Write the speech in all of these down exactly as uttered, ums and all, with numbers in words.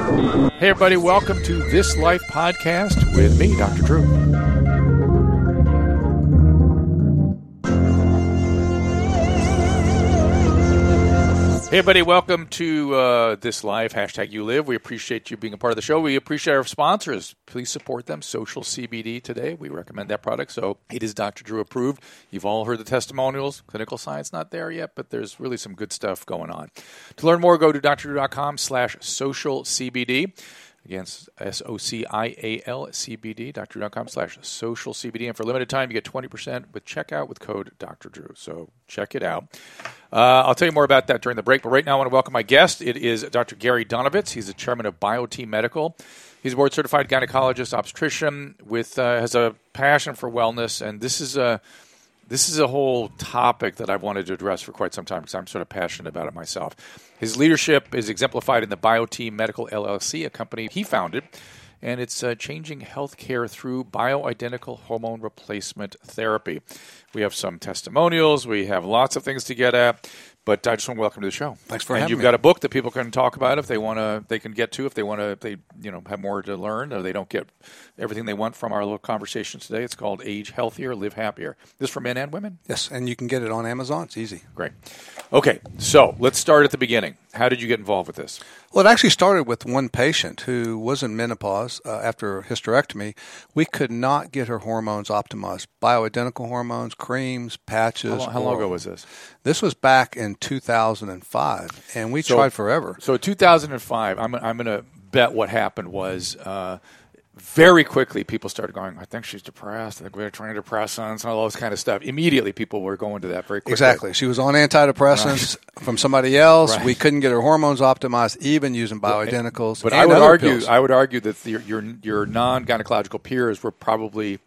Hey, everybody, welcome to This Life Podcast with me, Doctor Drew. Hey, everybody, welcome to uh, This Life, hashtag You Live. We appreciate you being a part of the show. We appreciate our sponsors. Please support them. Social C B D today. We recommend that product. So it is Doctor Drew approved. You've all heard the testimonials. Clinical science not there yet, but there's really some good stuff going on. To learn more, go to drdrew.com slash social CBD. Again, S O C I A L C B D, drdrew.com slash social CBD. And for a limited time, you get twenty percent with checkout with code Doctor Drew. So check it out. Uh, I'll tell you more about that during the break. But right now, I want to welcome my guest. It is Doctor Gary Donovitz. He's the chairman of BioTE Medical. He's a board-certified gynecologist, obstetrician, with uh, has a passion for wellness. And this is a This is a whole topic that I've wanted to address for quite some time because I'm sort of passionate about it myself. His leadership is exemplified in the BioTE Medical L L C, a company he founded, and it's uh, changing healthcare through bioidentical hormone replacement therapy. We have some testimonials. We have lots of things to get at. But I just want to welcome to the show. Thanks for and having you've me. got a book that people can talk about if they want to. They can get to if they want to. If they you know have more to learn or they don't get everything they want from our little conversations today. It's called Age Healthier, Live Happier. This is for men and women. Yes, and you can get it on Amazon. It's easy. Great. Okay, so let's start at the beginning. How did you get involved with this? Well, it actually started with one patient who was in menopause uh, after hysterectomy. We could not get her hormones optimized. Bioidentical hormones, creams, patches. How long, how long ago was this? This was back in two thousand five, and we So- tried forever. So two thousand five, I'm, I'm going to bet what happened was uh, very quickly people started going, I think she's depressed. I think we're trying to depress on all those kind of stuff. Immediately people were going to that very quickly. Exactly. She was on antidepressants from somebody else. Right. We couldn't get her hormones optimized, even using bioidenticals. But and I would other argue, pills. I would argue that your your, your non-gynecological peers were probably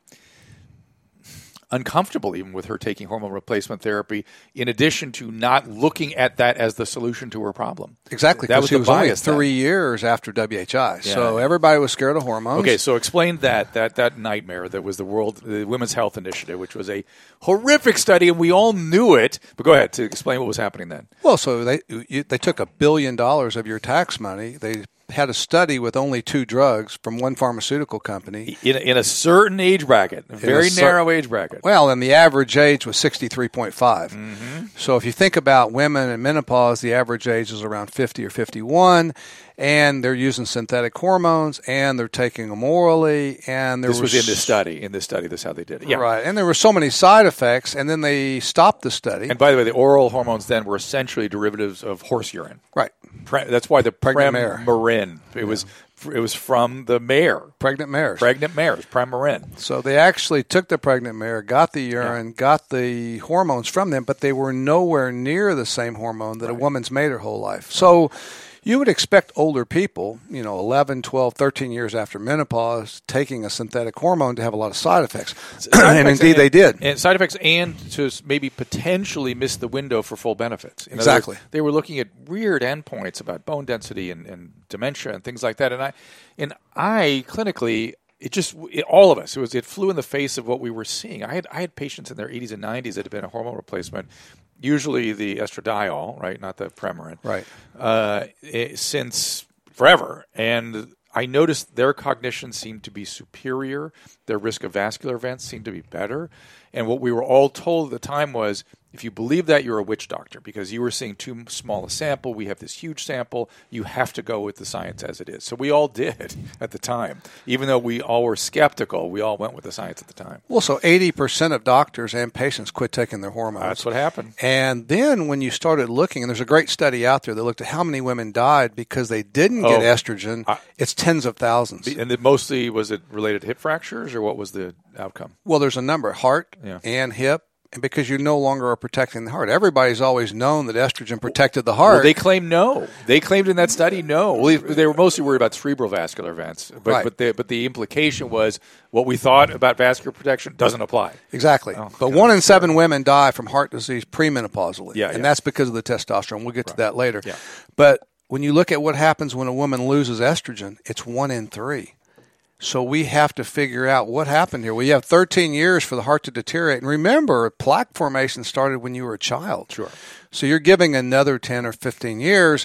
uncomfortable even with her taking hormone replacement therapy, in addition to not looking at that as the solution to her problem. Exactly, That because was she the was only bias then. three years after W H I. So Yeah. everybody was scared of hormones. Okay, so explain that that that nightmare that was the World the Women's Health Initiative, which was a horrific study, and we all knew it. But go ahead to explain what was happening then. Well, so they you, they took a billion dollars of your tax money. They had a study with only two drugs from one pharmaceutical company. In a, in a certain age bracket, a very cer- narrow age bracket. Well, and the average age was sixty-three point five. Mm-hmm. So if you think about women in menopause, the average age is around fifty or fifty-one, and they're using synthetic hormones, and they're taking them orally, and there This was in s- this study. In this study, this is how they did it. Yeah. Right, and there were so many side effects, and then they stopped the study. And by the way, the oral hormones then were essentially derivatives of horse urine. right. Pre- that's why the Pregnant mare. Premarin. It was it was from the mare. Pregnant mares. Pregnant mares, Premarin. So they actually took the pregnant mare, got the urine, got the hormones from them, but they were nowhere near the same hormone that a woman's made her whole life. So you would expect older people, you know, eleven, twelve, thirteen years after menopause, taking a synthetic hormone to have a lot of side effects. Side and effects indeed they did. And side effects and to s- maybe potentially miss the window for full benefits. In other Exactly. words, they were looking at weird endpoints about bone density and, and dementia and things like that. And I, and I clinically, it just it, all of us, it was it flew in the face of what we were seeing. I had I had patients in their eighties and nineties that had been a hormone replacement, usually the estradiol, right, not the Premarin, Right. uh, eh, since forever. And I noticed their cognition seemed to be superior. Their risk of vascular events seemed to be better. And what we were all told at the time was, if you believe that, you're a witch doctor because you were seeing too small a sample. We have this huge sample. You have to go with the science as it is. So we all did at the time. Even though we all were skeptical, we all went with the science at the time. Well, so eighty percent of doctors and patients quit taking their hormones. That's what happened. And then when you started looking, and there's a great study out there that looked at how many women died because they didn't get Oh, estrogen, I- it's tens of thousands. And it mostly, was it related to hip fractures or what was the outcome? Well, there's a number, heart Yeah. and hip, and because you no longer are protecting the heart. Everybody's always known that estrogen protected the heart. Well, they claim no. They claimed in that study no. Well, they were mostly worried about cerebral vascular events, but Right. but the but the implication was what we thought about vascular protection doesn't apply. Exactly. Oh, but God, one in seven women die from heart disease premenopausally. Yeah, and yeah. that's because of the testosterone. We'll get to that later. Yeah. But when you look at what happens when a woman loses estrogen, it's one in three. So we have to figure out what happened here. We have thirteen years for the heart to deteriorate. And remember, plaque formation started when you were a child. Sure. So you're giving another ten or fifteen years.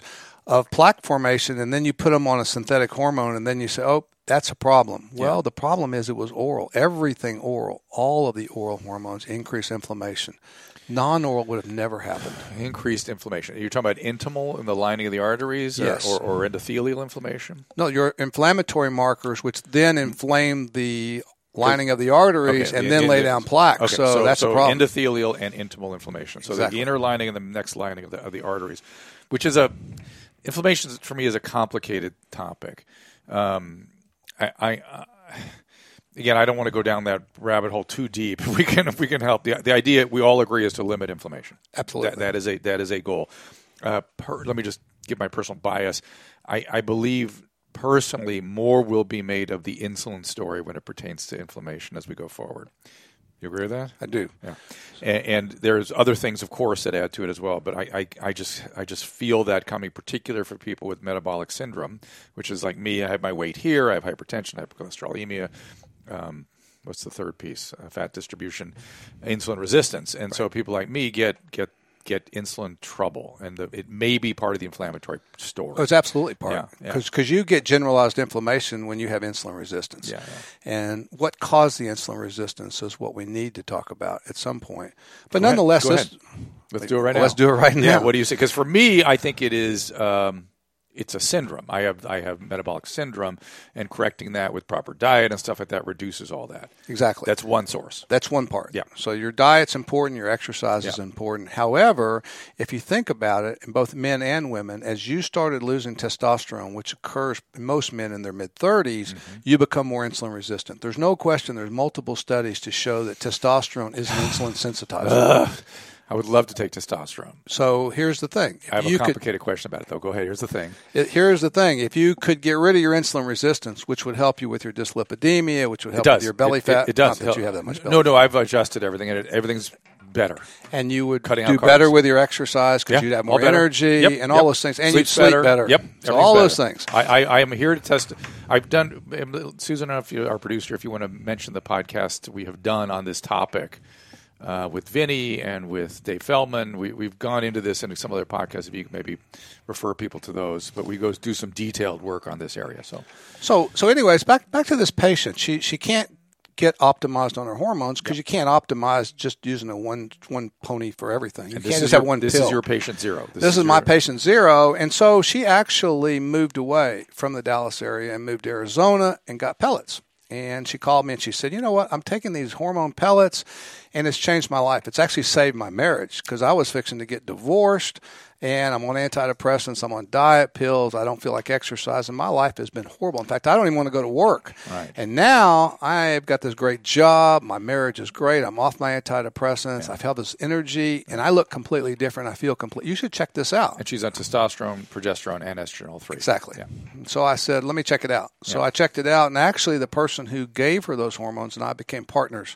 of plaque formation, and then you put them on a synthetic hormone, and then you say, oh, that's a problem. Well, yeah. the problem is it was oral. Everything oral, all of the oral hormones increase inflammation. Non-oral would have never happened. Increased inflammation. You're talking about intimal in the lining of the arteries, yes. or, or endothelial inflammation? No, your inflammatory markers, which then inflame the lining of the arteries okay, and the, then the, lay down plaque. Okay, so, so that's so a problem. Endothelial and intimal inflammation. So exactly. the inner lining and the next lining of the, of the arteries, which is a inflammation for me is a complicated topic. Um, I, I uh, again, I don't want to go down that rabbit hole too deep. If we can, if we can help, the the idea we all agree is to limit inflammation. Absolutely, that, that is a that is a goal. Uh, per, let me just give my personal bias. I, I believe. Personally, more will be made of the insulin story when it pertains to inflammation as we go forward. You agree with that? I do. Yeah, and, and there's other things, of course, that add to it as well. But I, I, I just, I just feel that coming, particular for people with metabolic syndrome, which is like me. I have my weight here. I have hypertension. I have hypercholesterolemia. Um, what's the third piece? Uh, fat distribution, insulin resistance, and right. so people like me get get. get insulin trouble, and the, it may be part of the inflammatory story. Oh, it's absolutely part. Because yeah, yeah. you get generalized inflammation when you have insulin resistance. Yeah, yeah. And what caused the insulin resistance is what we need to talk about at some point. But Go nonetheless, Go let's, let's do it right well, now. Let's do it right now. Yeah, what do you say? Because for me, I think it is um, it's a syndrome. I have I have metabolic syndrome, and correcting that with proper diet and stuff like that reduces all that. Exactly. That's one source. That's one part. Yeah. So your diet's important, your exercise yeah. is important. However, if you think about it, in both men and women, as you started losing testosterone, which occurs in most men in their mid-thirties, mm-hmm. you become more insulin resistant. There's no question there's multiple studies to show that testosterone is an insulin sensitizer. I would love to take testosterone. So here's the thing. If I have you a complicated could, question about it, though. Go ahead. Here's the thing. It, here's the thing. If you could get rid of your insulin resistance, which would help you with your dyslipidemia, which would help with your belly it, fat. It, it does. Not that you have that much belly No, fat. no, I've adjusted everything, and it, everything's better. And you would Cutting do better with your exercise because yeah, you'd have more better. energy yep, and yep. all those things. And sleep you'd sleep better. better. Yep. So all better. those things. I, I, I am here to test. I've done, Susan, I don't know if you, our producer, if you want to mention the podcast we have done on this topic. Uh, with Vinny and with Dave Feldman, we, we've gone into this in some other podcasts. If you could maybe refer people to those, but we go do some detailed work on this area. So, so, so, anyways, back back to this patient. She she can't get optimized on her hormones because yep. you can't optimize just using a one one pony for everything. You and can't just your, have one this pill. This is your patient zero. This, this is, is my patient zero, and so she actually moved away from the Dallas area and moved to Arizona and got pellets. And she called me and she said, you know what, I'm taking these hormone pellets and it's changed my life. It's actually saved my marriage because I was fixing to get divorced and I'm on antidepressants. I'm on diet pills. I don't feel like exercising. My life has been horrible. In fact, I don't even want to go to work. Right. And now I've got this great job. My marriage is great. I'm off my antidepressants. Yeah. I feel this energy and I look completely different. I feel complete. You should check this out. And she's on testosterone, progersterone, and estrogen, all three. Exactly. Yeah. So I said, let me check it out. So yeah. I checked it out. And actually the person who gave her those hormones and I became partners.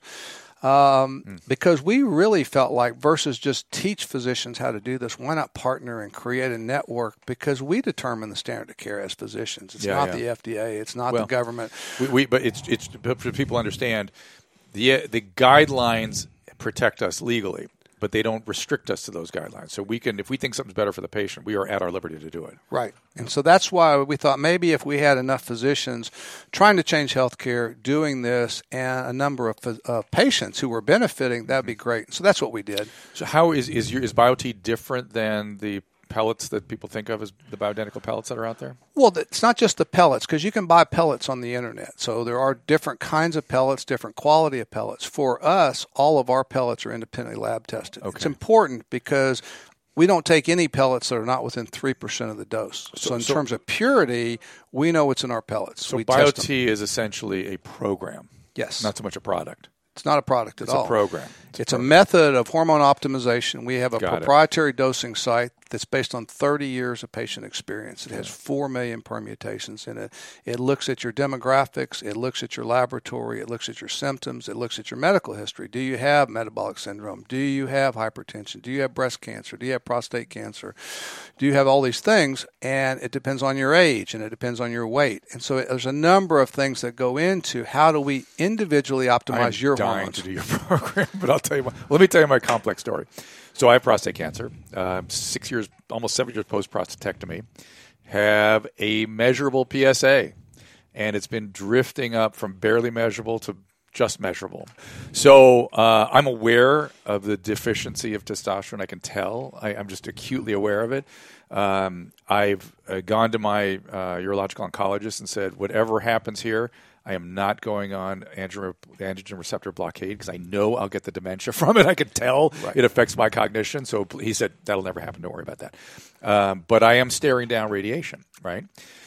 Um, mm. Because we really felt like versus just teach physicians how to do this, why not partner and create a network? Because we determine the standard of care as physicians. It's yeah, not yeah. the F D A. It's not well, the government. We, we, but it's it's for people to understand the the guidelines protect us legally, but they don't restrict us to those guidelines. So we can, if we think something's better for the patient, we are at our liberty to do it. Right. And so that's why we thought maybe if we had enough physicians trying to change healthcare, doing this, and a number of uh, patients who were benefiting, that'd be great. So that's what we did. So how is is your is BioTE different than the pellets that people think of as the bioidentical pellets that are out there? Well, it's not just the pellets because you can buy pellets on the internet. So there are different kinds of pellets, different quality of pellets. For us, all of our pellets are independently lab tested. Okay. It's important because we don't take any pellets that are not within three percent of the dose. So, so in so, terms of purity, we know what's in our pellets. So we BioTE is essentially a program. Yes. Not so much a product. It's not a product at it's all. It's a program. It's, it's a, program. a method of hormone optimization. We have a Got proprietary it. dosing site that's based on thirty years of patient experience. It has four million permutations in it. It looks at your demographics. It looks at your laboratory. It looks at your symptoms. It looks at your medical history. Do you have metabolic syndrome? Do you have hypertension? Do you have breast cancer? Do you have prostate cancer? Do you have all these things? And it depends on your age, and it depends on your weight. And so there's a number of things that go into how do we individually optimize I'm your dying hormones. to do your program, but I'll tell you. My, let me tell you my complex story. So I have prostate cancer. Uh, six years, almost seven years post prostatectomy. have a measurable P S A, and it's been drifting up from barely measurable to just measurable. So uh, I'm aware of the deficiency of testosterone. I can tell. I, I'm just acutely aware of it. Um, I've uh, gone to my uh, urological oncologist and said, whatever happens here, I am not going on androgen, androgen receptor blockade because I know I'll get the dementia from it. I can tell right. It affects my cognition. So he said, that'll never happen. Don't worry about that. Um, but I am staring down radiation, right?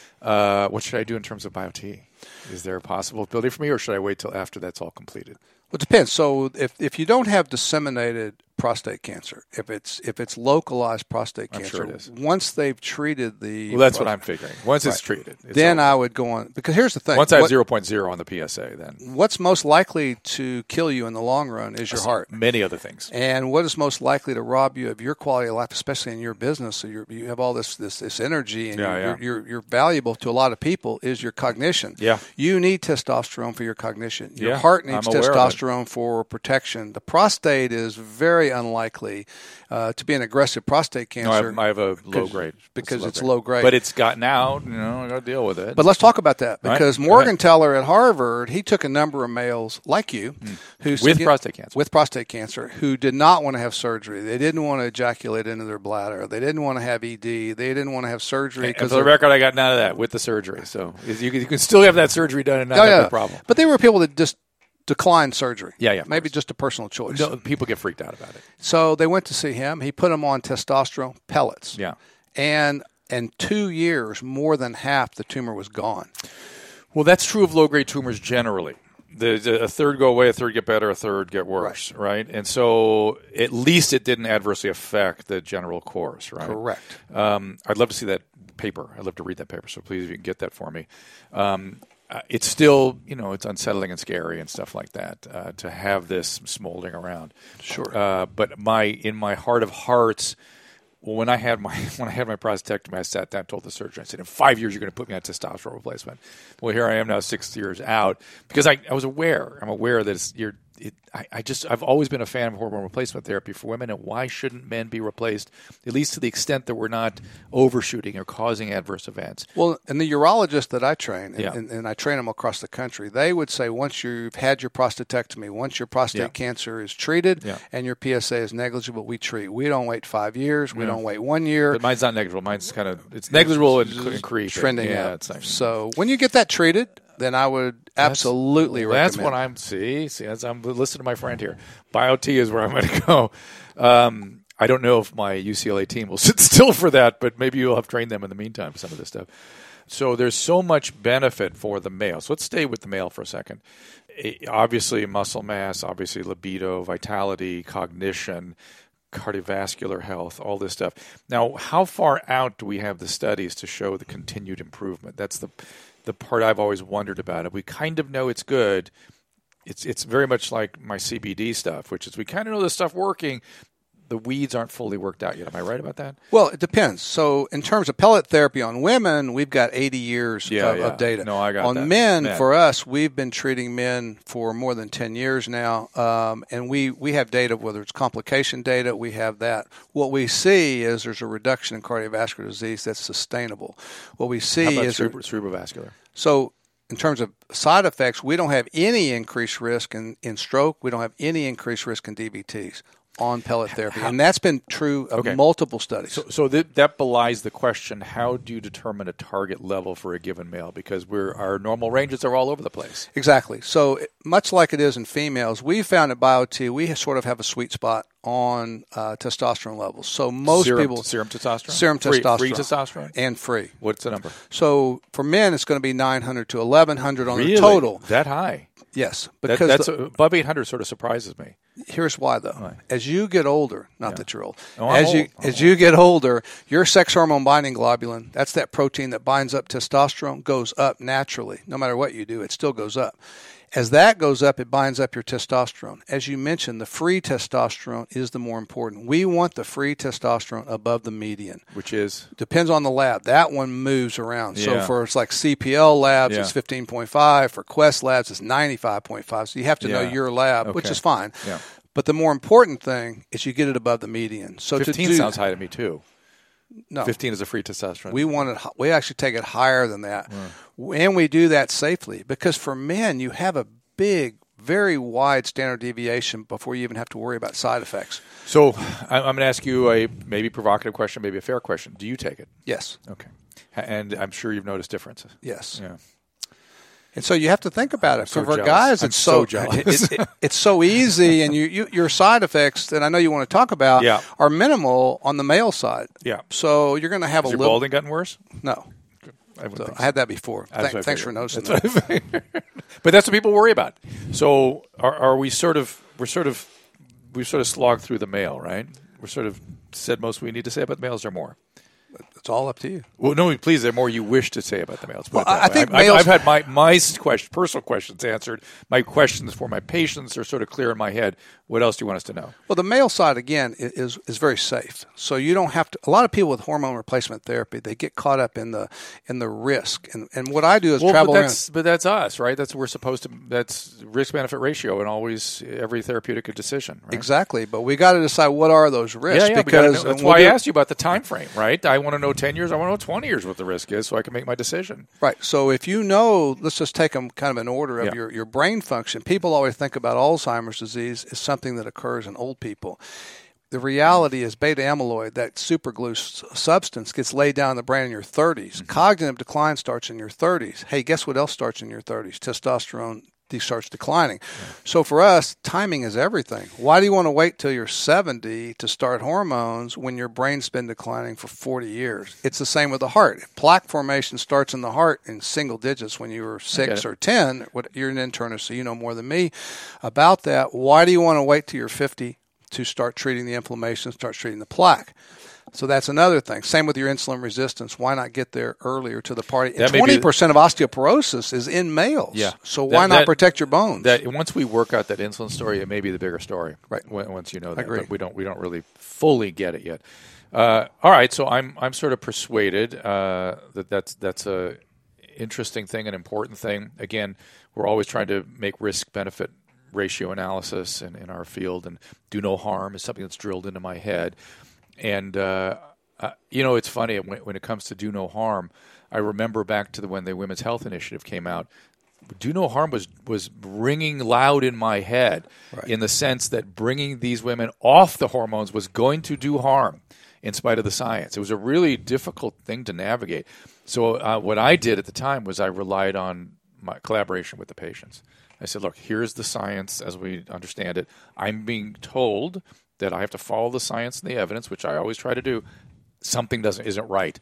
Uh, what should I do in terms of BioTE? Is there a possibility for me, or should I wait till after that's all completed? Well, it depends. So if if you don't have disseminated prostate cancer, if it's if it's localized prostate I'm cancer, sure it is. Once they've treated the well, that's prostate, what I'm figuring. Once right. it's treated, it's then over. I would go on, because here's the thing. Once I have what, zero point zero on the P S A, then what's most likely to kill you in the long run is your heart. Many other things. And what is most likely to rob you of your quality of life, especially in your business, so you're, you have all this this, this energy and Yeah, you're, yeah. You're, you're you're valuable to a lot of people, is your cognition. Yeah. You need testosterone for your cognition. Your Yeah, heart needs I'm aware of it. testosterone for protection. The prostate is very unlikely uh, to be an aggressive prostate No, I cancer. have, I have a low grade. because low it's low grade. But it's gotten out. You know, I got to deal with it. But let's talk about that, Right. because Go Morgenthaler at Harvard, he took a number of males like you who With said- prostate cancer. with prostate cancer who did not want to have surgery. They didn't want to ejaculate into their bladder. They didn't want to have E D. They didn't want to have surgery And because for the record, I got none of that with the surgery. So you can, you can still have that surgery done and not oh, have yeah. a problem. But they were people that just declined surgery. Yeah, yeah, of Maybe course. just a personal choice. No, people get freaked out about it. So they went to see him. He put them on testosterone pellets. Yeah. And in two years, more than half the tumor was gone. Well, that's true of low-grade tumors generally. The, the, a third go away, a third get better, a third get worse, right. right? And so at least it didn't adversely affect the general course, right? Correct. Um, I'd love to see that paper. I'd love to read that paper, so please, if you can get that for me. Um, uh, it's still, you know, it's unsettling and scary and stuff like that uh, to have this smoldering around. Sure. Uh, but my in my heart of hearts, well, when I had my when I had my prostatectomy, I sat down and told the surgeon, I said, in five years, you're going to put me on testosterone replacement. Well, here I am now, six years out, because I, I was aware. I'm aware that it's, you're, it, I, I just I've always been a fan of hormone replacement therapy for women, and why shouldn't men be replaced, at least to the extent that we're not overshooting or causing adverse events? Well, and the urologists that I train, and, Yeah. and, and I train them across the country, they would say once you've had your prostatectomy, once your prostate Yeah. cancer is treated Yeah. and your P S A is negligible, we treat. We don't wait five years. We don't wait one year. But mine's not negligible. Mine's kind of it's negligible and, and creeping. Trending yeah, up. It's like, So when you get that treated, then I would absolutely That's recommend. what I'm see. See, that's, I'm listening to my friend here. BioT is where I'm going to go. Um, I don't know if my U C L A team will sit still for that, but maybe you'll have trained them in the meantime for some of this stuff. So there's so much benefit for the male. So let's stay with the male for a second. It, obviously, muscle mass, obviously libido, vitality, cognition, cardiovascular health, all this stuff. Now, how far out do we have the studies to show the continued improvement? That's the the part I've always wondered about it. We kind of know it's good. It's it's very much like my C B D stuff, which is we kind of know this stuff working. The weeds aren't fully worked out yet. Am I right about that? Well, it depends. So in terms of pellet therapy on women, we've got eighty years Yeah, of, yeah. of data. No, I got on that. men, Men. for us, we've been treating men for more than ten years now, um, and we, we have data, whether it's complication data, we have that. What we see is there's a reduction in cardiovascular disease that's sustainable. What we How see about is... cerebro- cerebrovascular? So in terms of side effects, we don't have any increased risk in, in stroke. We don't have any increased risk in D V Ts on pellet therapy. And that's been true of Okay. multiple studies. So, so th- that belies the question: how do you determine a target level for a given male? Because we're our normal ranges are all over the place. Exactly. So it- much like it is in females, we found at BioT, we sort of have a sweet spot on uh, testosterone levels. So most serum, people... serum testosterone, Serum free, testosterone. free testosterone, And free. What's the number? So for men, it's going to be nine hundred to eleven hundred on Really? the total. That high? Yes. That, Because that's the- above eight hundred. Sort of surprises me. Here's why, though. Why? As you get older, not Yeah. that you're old, Oh, I'm as you old. I'm as you get older, your sex hormone binding globulin, that's that protein that binds up testosterone, goes up naturally. No matter what you do, it still goes up. As that goes up, it binds up your testosterone. As you mentioned, the free testosterone is the more important. We want the free testosterone above the median. Which is Depends on the lab. That one moves around. So Yeah. for it's like C P L labs, Yeah. it's fifteen point five. For Quest labs, it's ninety-five point five. So you have to know Yeah. your lab, which Okay. is fine. Yeah. But the more important thing is you get it above the median. So fifteen to do, sounds high to me too. No. fifteen is a free testosterone. We want it, we actually take it higher than that. Mm. And we do that safely because for men, you have a big, very wide standard deviation before you even have to worry about side effects. So I'm going to ask you a maybe provocative question, maybe a fair question. Do you take it? Yes. Okay. And I'm sure you've noticed differences. Yes. Yeah. And so you have to think about it. So for jealous. guys, I'm it's so, so, jealous. it, it, it's so easy, and you, you, your side effects that I know you want to talk about yeah. are minimal on the male side. Yeah. So you're going to have Has a your little. balding gotten worse? No. I, so so. I had that before. Th- thanks figured. for noticing that's that. But that's what people worry about. So are, are we sort of we're sort of we've sort of slogged through the male, right? We're sort of said most we need to say about the males or more. It's all up to you. Well, no, please. There more you wish to say about the males. Well, I think I've, males, I've had my my question, personal questions answered. My questions for my patients are sort of clear in my head. What else do you want us to know? Well, the male side again is is very safe. So you don't have to. A lot of people with hormone replacement therapy, they get caught up in the in the risk. And and what I do is well, travel but that's, around. But that's us, right? That's we're supposed to. That's risk benefit ratio, and always every therapeutic decision. Right? Exactly. But we got to decide what are those risks. Yeah, yeah, because that's we'll why do, I asked you about the time frame, right? I want to know ten years. I want to know twenty years what the risk is, so I can make my decision. Right. So if you know, let's just take them kind of in order of yeah. your, your brain function. People always think about Alzheimer's disease as something that occurs in old people. The reality is beta amyloid, that superglue s- substance, gets laid down in the brain in your thirties. Mm-hmm. Cognitive decline starts in your thirties. Hey, guess what else starts in your thirties? Testosterone starts declining. Yeah. So for us, timing is everything. Why do you want to wait till you're seventy to start hormones when your brain's been declining for forty years? It's the same with the heart. If plaque formation starts in the heart in single digits when you were six or ten. What, you're an internist, so you know more than me about that. Why do you want to wait till you're fifty to start treating the inflammation, start treating the plaque? So that's another thing. Same with your insulin resistance. Why not get there earlier to the party? And twenty percent of osteoporosis is in males. Yeah. So why that, not that, protect your bones? That once we work out that insulin story, it may be the bigger story. Right. Once you know that, I agree. But we don't we don't really fully get it yet. Uh, all right. So I'm I'm sort of persuaded uh, that that's that's a interesting thing, an important thing. Again, we're always trying to make risk benefit ratio analysis in, in our field, and do no harm is something that's drilled into my head. And, uh, uh, you know, it's funny, when, when it comes to do no harm, I remember back to the, when the Women's Health Initiative came out, do no harm was, was ringing loud in my head right. in the sense that bringing these women off the hormones was going to do harm in spite of the science. It was a really difficult thing to navigate. So uh, what I did at the time was I relied on my collaboration with the patients. I said, look, here's the science as we understand it. I'm being told that I have to follow the science and the evidence, which I always try to do. Something doesn't isn't right.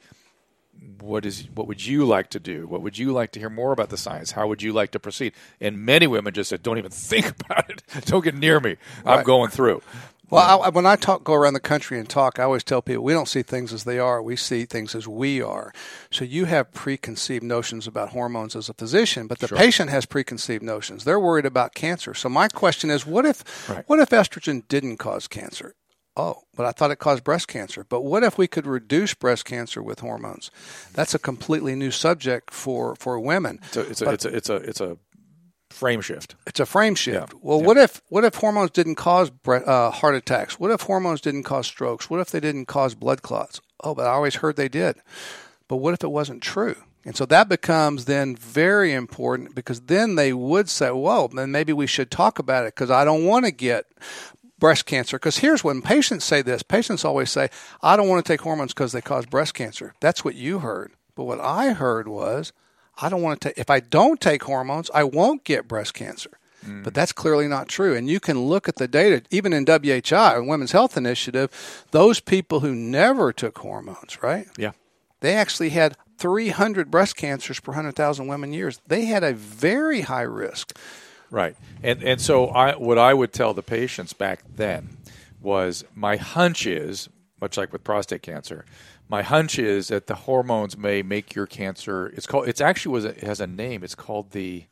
What is what would you like to do? What would you like to hear more about the science? How would you like to proceed? And many women just said, don't even think about it. Don't get near me. I'm right. going through. Well, I, when I talk, go around the country and talk, I always tell people we don't see things as they are. We see things as we are. So you have preconceived notions about hormones as a physician, but the sure. patient has preconceived notions. They're worried about cancer. So my question is, what if right. what if estrogen didn't cause cancer? Oh, but I thought it caused breast cancer. But what if we could reduce breast cancer with hormones? That's a completely new subject for, for women. It's a, it's a, but, it's a, it's a, it's a frame shift. It's a frame shift. Yeah. Well, yeah. what if what if hormones didn't cause uh, heart attacks? What if hormones didn't cause strokes? What if they didn't cause blood clots? Oh, but I always heard they did. But what if it wasn't true? And so that becomes then very important, because then they would say, whoa, then maybe we should talk about it, because I don't want to get breast cancer. Because here's when patients say this. Patients always say, I don't want to take hormones because they cause breast cancer. That's what you heard. But what I heard was, I don't want to take, if I don't take hormones, I won't get breast cancer. Mm. But that's clearly not true. And you can look at the data, even in W H I, Women's Health Initiative, those people who never took hormones, right? Yeah. They actually had three hundred breast cancers per one hundred thousand women years. They had a very high risk. Right. And and so I what I would tell the patients back then was, my hunch is, much like with prostate cancer, my hunch is that the hormones may make your cancer. It's called. It's actually was. A, it has a name. It's called the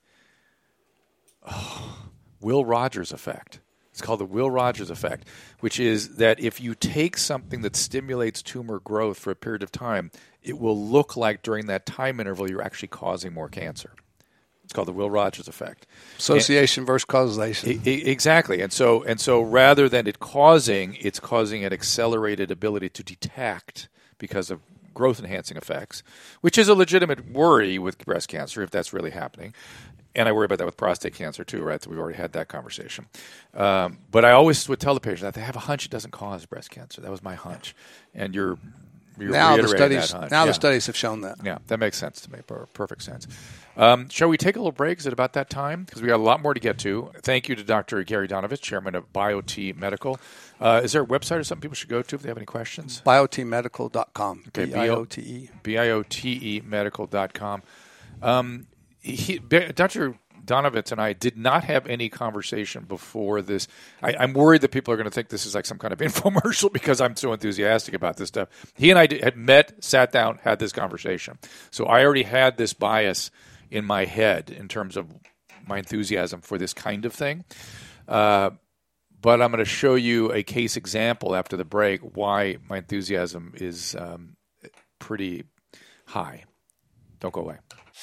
oh, Will Rogers effect. It's called the Will Rogers effect, which is that if you take something that stimulates tumor growth for a period of time, it will look like during that time interval you're actually causing more cancer. It's called the Will Rogers effect. Association and, versus causation. E- e- exactly. And so and so rather than it causing, it's causing an accelerated ability to detect, because of growth-enhancing effects, which is a legitimate worry with breast cancer if that's really happening. And I worry about that with prostate cancer too, right? So we've already had that conversation. Um, but I always would tell the patient that they have a hunch it doesn't cause breast cancer. That was my hunch. And you're, you're now the reiterating studies that hunch. now yeah. the studies have shown that. Yeah, that makes sense to me. Perfect sense. Um, shall we take a little break? Is it about that time? Because we got a lot more to get to. Thank you to Doctor Gary Donovitz, chairman of BioT Medical. Uh, is there a website or something people should go to if they have any questions? biot medical dot com. Okay, B I O T E. B I O T E medical dot com. Um, he, Doctor Donovitz and I did not have any conversation before this. I, I'm worried that people are going to think this is like some kind of infomercial because I'm so enthusiastic about this stuff. He and I did, had met, sat down, had this conversation. So I already had this bias in my head in terms of my enthusiasm for this kind of thing. Uh, but I'm going to show you a case example after the break why my enthusiasm is um, pretty high. Don't go away.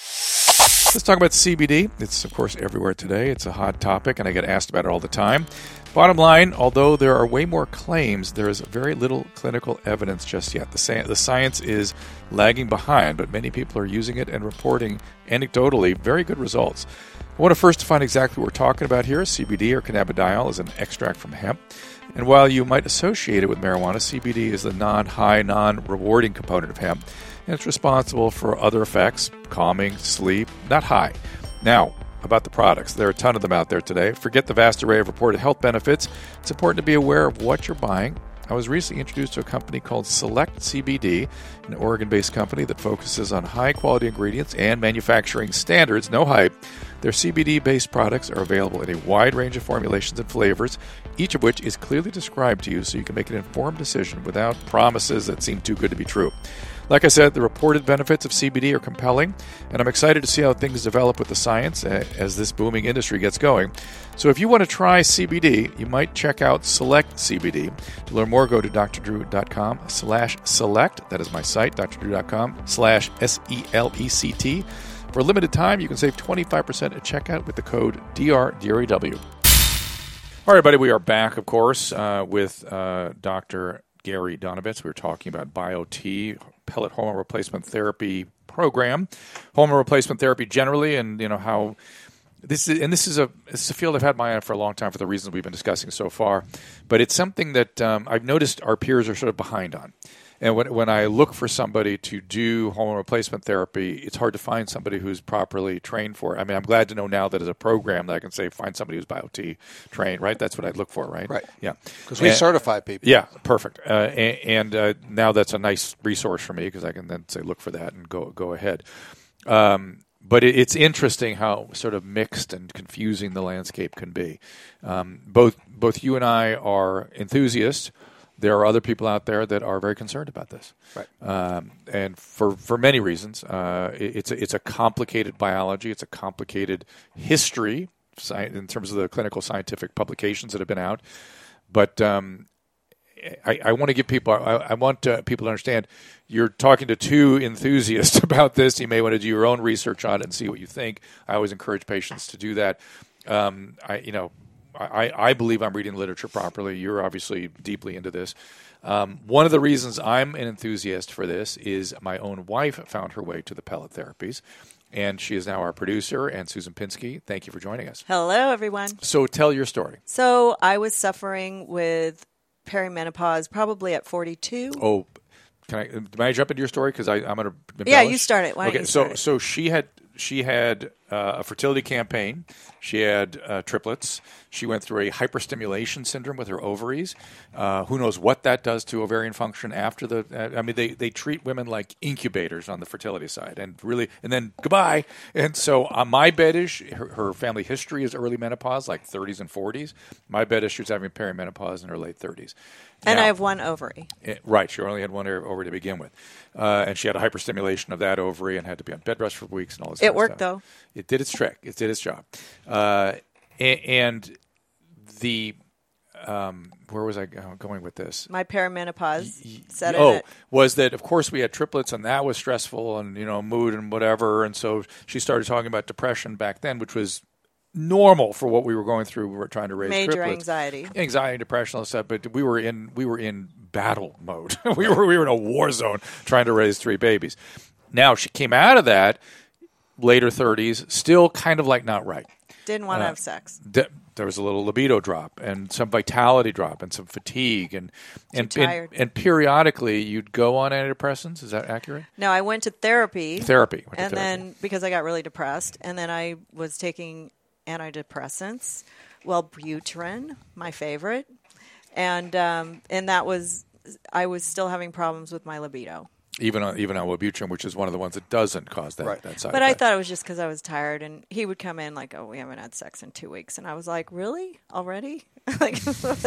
Let's talk about C B D. It's, of course, everywhere today. It's a hot topic, and I get asked about it all the time. Bottom line, although there are way more claims, there is very little clinical evidence just yet. The, sa- the science is lagging behind, but many people are using it and reporting anecdotally very good results. I want to first define exactly what we're talking about here. C B D, or cannabidiol, is an extract from hemp. And while you might associate it with marijuana, C B D is the non-high, non-rewarding component of hemp. And it's responsible for other effects, calming, sleep, not high. Now, about the products. There are a ton of them out there today. Forget the vast array of reported health benefits. It's important to be aware of what you're buying. I was recently introduced to a company called Select C B D, an Oregon-based company that focuses on high-quality ingredients and manufacturing standards, no hype. Their C B D-based products are available in a wide range of formulations and flavors, each of which is clearly described to you so you can make an informed decision without promises that seem too good to be true. Like I said, the reported benefits of C B D are compelling, and I'm excited to see how things develop with the science as this booming industry gets going. So if you want to try C B D, you might check out Select C B D. To learn more, go to drdrew.com slash select. That is my site, drdrew.com slash S E L E C T. For a limited time, you can save twenty-five percent at checkout with the code D R D R E W. All right, everybody, we are back, of course, uh, with uh, Doctor Gary Donovitz. We were talking about BioT, pellet hormone replacement therapy program, hormone replacement therapy generally, and you know how this is. And this is a this is a field I've had my eye on for a long time for the reasons we've been discussing so far. But it's something that um, I've noticed our peers are sort of behind on. And when when I look for somebody to do hormone replacement therapy, it's hard to find somebody who's properly trained for it. I mean, I'm glad to know now that as a program that I can say find somebody who's BioT trained, right? That's what I'd look for, right? Right. Yeah. Because we and, certify people. Yeah, perfect. Uh, and and uh, now that's a nice resource for me because I can then say look for that and go go ahead. Um, but it, it's interesting how sort of mixed and confusing the landscape can be. Um, both both you and I are enthusiasts. There are other people out there that are very concerned about this, right? Um, and for, for many reasons, uh, it, it's a, it's a complicated biology. It's a complicated history in terms of the clinical scientific publications that have been out. But um, I, I want to give people I, I want uh, people to understand you're talking to two enthusiasts about this. You may want to do your own research on it and see what you think. I always encourage patients to do that. Um, I you know. I, I believe I'm reading literature properly. You're obviously deeply into this. Um, one of the reasons I'm an enthusiast for this is my own wife found her way to the pellet therapies, and she is now our producer, and Susan Pinsky. Thank you for joining us. Hello, everyone. So tell your story. So I was suffering with perimenopause probably at forty-two. Oh, can I? May I jump into your story? Because I'm going to Yeah, you start it. Why don't okay, you so start it? so she had she had uh, a fertility campaign. She had uh, triplets. She went through a hyperstimulation syndrome with her ovaries. Uh, who knows what that does to ovarian function after the? Uh, I mean, they, they treat women like incubators on the fertility side, and really, and then goodbye. And so, on my bet is her, her family history is early menopause, like thirties and forties. My bet is she was having perimenopause in her late thirties. And now, I have one ovary. It, right, she only had one ovary to begin with, uh, and she had a hyperstimulation of that ovary and had to be on bed rest for weeks and all this. It kind of worked stuff. though. It did its trick. It did its job. Uh, and the um, where was I going with this? My perimenopause set in Oh, it. was that of course we had triplets and that was stressful and you know mood and whatever, and so she started talking about depression back then, which was normal for what we were going through. We were trying to raise major triplets. anxiety, anxiety, depression, all that stuff. But we were in we were in battle mode. we were we were in a war zone trying to raise three babies. Now she came out of that later thirties, still kind of like not right. Didn't want to Uh, have sex. De- there was a little libido drop and some vitality drop and some fatigue and and, Too and tired. and periodically you'd go on antidepressants. Is that accurate? No, I went to therapy. Therapy. Went to and therapy. then because I got really depressed, and then I was taking antidepressants, Wellbutrin, my favorite, and um, and that was I was still having problems with my libido. even on even on Wellbutrin, which is one of the ones that doesn't cause that, Right. that side But I effect. thought it was just because I was tired, and he would come in like, "Oh, we haven't had sex in two weeks," and I was like, "Really? Already?" like,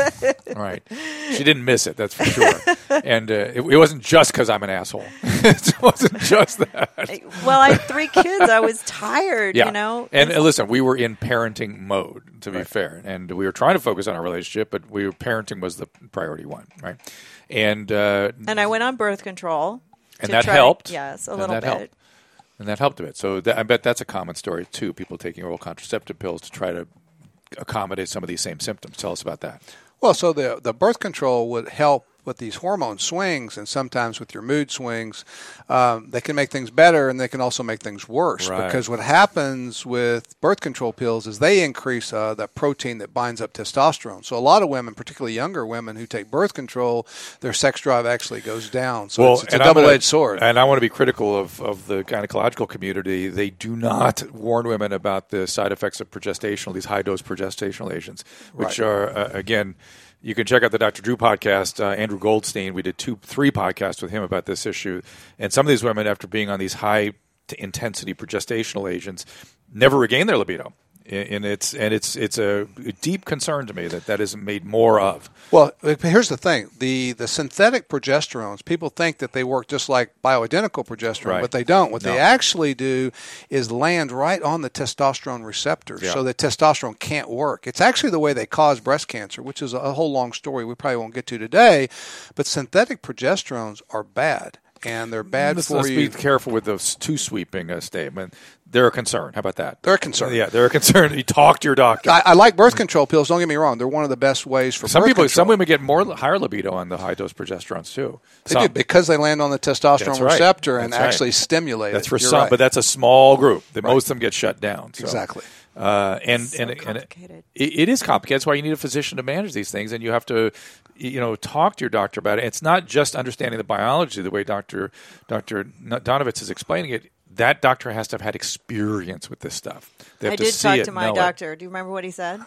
Right. She didn't miss it, that's for sure. And uh, it, it wasn't just because I'm an asshole. It wasn't just that. well, I had three kids. I was tired, Yeah. you know. And uh, listen, we were in parenting mode, to be fair. And we were trying to focus on our relationship, but we were, parenting was the priority one, right? And uh, And I went on birth control. And to that try- helped. Yes, a And little that bit. helped. And that helped a bit. So that, I bet that's a common story, too, people taking oral contraceptive pills to try to accommodate some of these same symptoms. Tell us about that. Well, so the the birth control would help with these hormone swings, and sometimes with your mood swings. Um, they can make things better, and they can also make things worse. Right. Because what happens with birth control pills is they increase uh, that protein that binds up testosterone. So a lot of women, particularly younger women who take birth control, their sex drive actually goes down. So it's, it's a and I'm gonna- double-edged sword. And I want to be critical of, of the gynecological community. They do not warn women about the side effects of progestational, these high-dose progestational agents, which Right. are, uh, again, you can check out the Doctor Drew podcast. Uh, Andrew Goldstein, we did two, three podcasts with him about this issue. And some of these women, after being on these high-intensity progestational agents, never regain their libido. And it's and it's it's a deep concern to me that that isn't made more of. Well, here's the thing. The the synthetic progesterones, people think that they work just like bioidentical progesterone, Right. but they don't. What No. they actually do is land right on the testosterone receptors Yeah. so that testosterone can't work. It's actually the way they cause breast cancer, which is a whole long story we probably won't get to today. But synthetic progesterones are bad, and they're bad Let's, for let's you. be careful with those too sweeping a statement. They're a concern. How about that? They're a concern. Yeah, they're a concern. You talk to your doctor. I, I like birth control pills. Don't get me wrong; they're one of the best ways for some birth people, control. some women get more higher libido on the high dose progesterones too. They Some. do because they land on the testosterone That's right. receptor and That's right. actually stimulate That's it. for You're some, right. but that's a small group. That most of them get shut down. So, Exactly. Uh, and So and, and it, complicated. it is complicated. That's why you need a physician to manage these things, and you have to, you know, talk to your doctor about it. It's not just understanding the biology the way Doctor Doctor Donovitz is explaining it. That doctor has to have had experience with this stuff. They have I to did see talk it, to my know it. doctor. Do you remember what he said?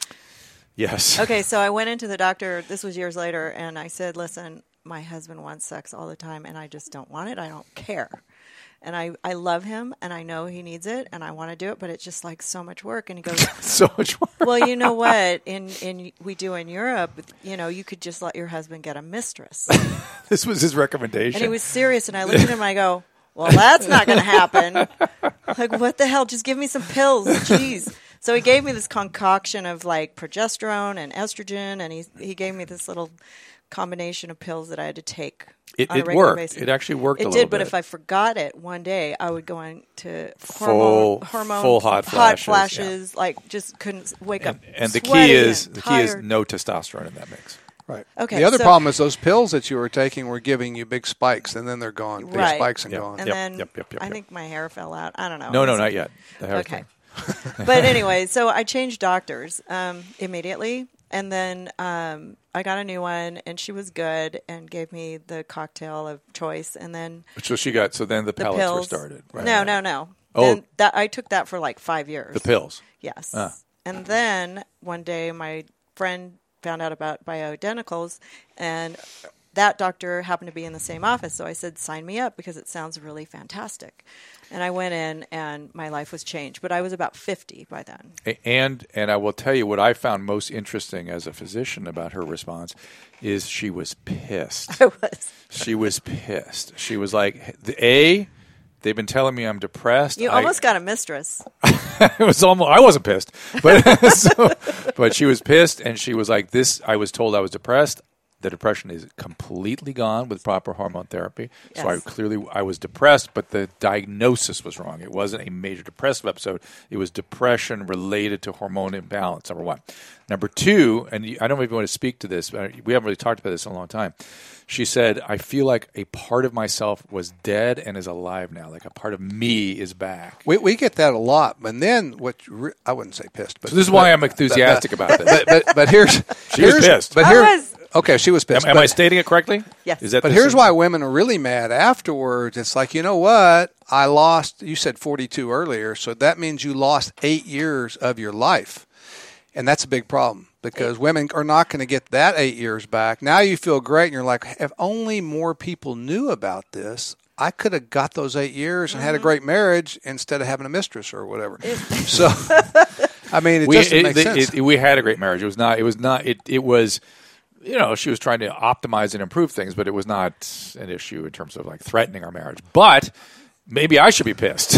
Yes. Okay, so I went into the doctor, this was years later, and I said, listen, my husband wants sex all the time, and I just don't want it. I don't care. And I, I love him, and I know he needs it, and I want to do it, but it's just like so much work. And he goes, So much work. well, you know what? In in we do in Europe, you know, you could just let your husband get a mistress. This was his recommendation. And he was serious, and I looked at him and I go, well, that's not going to happen. Like, what the hell? Just give me some pills. Jeez. So he gave me this concoction of like progesterone and estrogen, and he he gave me this little combination of pills that I had to take It- on a it regular worked. basis. It actually worked It a did, little but bit. if I forgot it one day, I would go into Full- hormone, hormone full hot flashes, flashes, like just couldn't wake and, up. and the key sweaty is and the key is tired. no testosterone in that mix. Right. Okay, The other so- problem is those pills that you were taking were giving you big spikes, and then they're gone. Big Right. spikes and Yep. gone. And Yep, then yep, yep, yep, I yep. think my hair fell out. I don't know. No, It no, was- not yet. The hair Okay. thing. But anyway, so I changed doctors um, immediately, and then um, I got a new one, and she was good and gave me the cocktail of choice, and then So she got. So then the the pellets pills. were started. Right. No, no, no. Oh. Then that I took that for like five years. The pills. Yes. Ah. And then one day my friend found out about bioidenticals, and that doctor happened to be in the same office. So I said, sign me up because it sounds really fantastic. And I went in, and my life was changed. But I was about fifty by then. A- And and I will tell you what I found most interesting as a physician about her response is she was pissed. I was. She was pissed. She was like, the A, they've been telling me I'm depressed. You I- almost got a mistress. it was almost. I wasn't pissed, but so, but she was pissed, and she was like, "This. I was told I was depressed. The depression is completely gone with proper hormone therapy. Yes. So I clearly I was depressed, but the diagnosis was wrong. It wasn't a major depressive episode. It was depression related to hormone imbalance, number one. Number two, and I don't even want to speak to this, but we haven't really talked about this in a long time. She said, I feel like a part of myself was dead and is alive now. Like a part of me is back. We we get that a lot. And then what re- I wouldn't say pissed, but So this is why I'm enthusiastic but, about this. But, but, but here's She was here's, pissed. But I here, was. Okay, she was pissed. Am, am but, I stating it correctly? Yes. Is that But the here's same? why women are really mad afterwards. It's like, you know what? I lost, you said forty-two earlier, so that means you lost eight years of your life. And that's a big problem because women are not going to get that eight years back. Now you feel great and you're like, if only more people knew about this, I could have got those eight years and mm-hmm. had a great marriage instead of having a mistress or whatever. so, I mean, it we, doesn't it, make it, sense. It, we had a great marriage. It was not, it was not, it, it was, you know, she was trying to optimize and improve things, but it was not an issue in terms of like threatening our marriage. But maybe I should be pissed.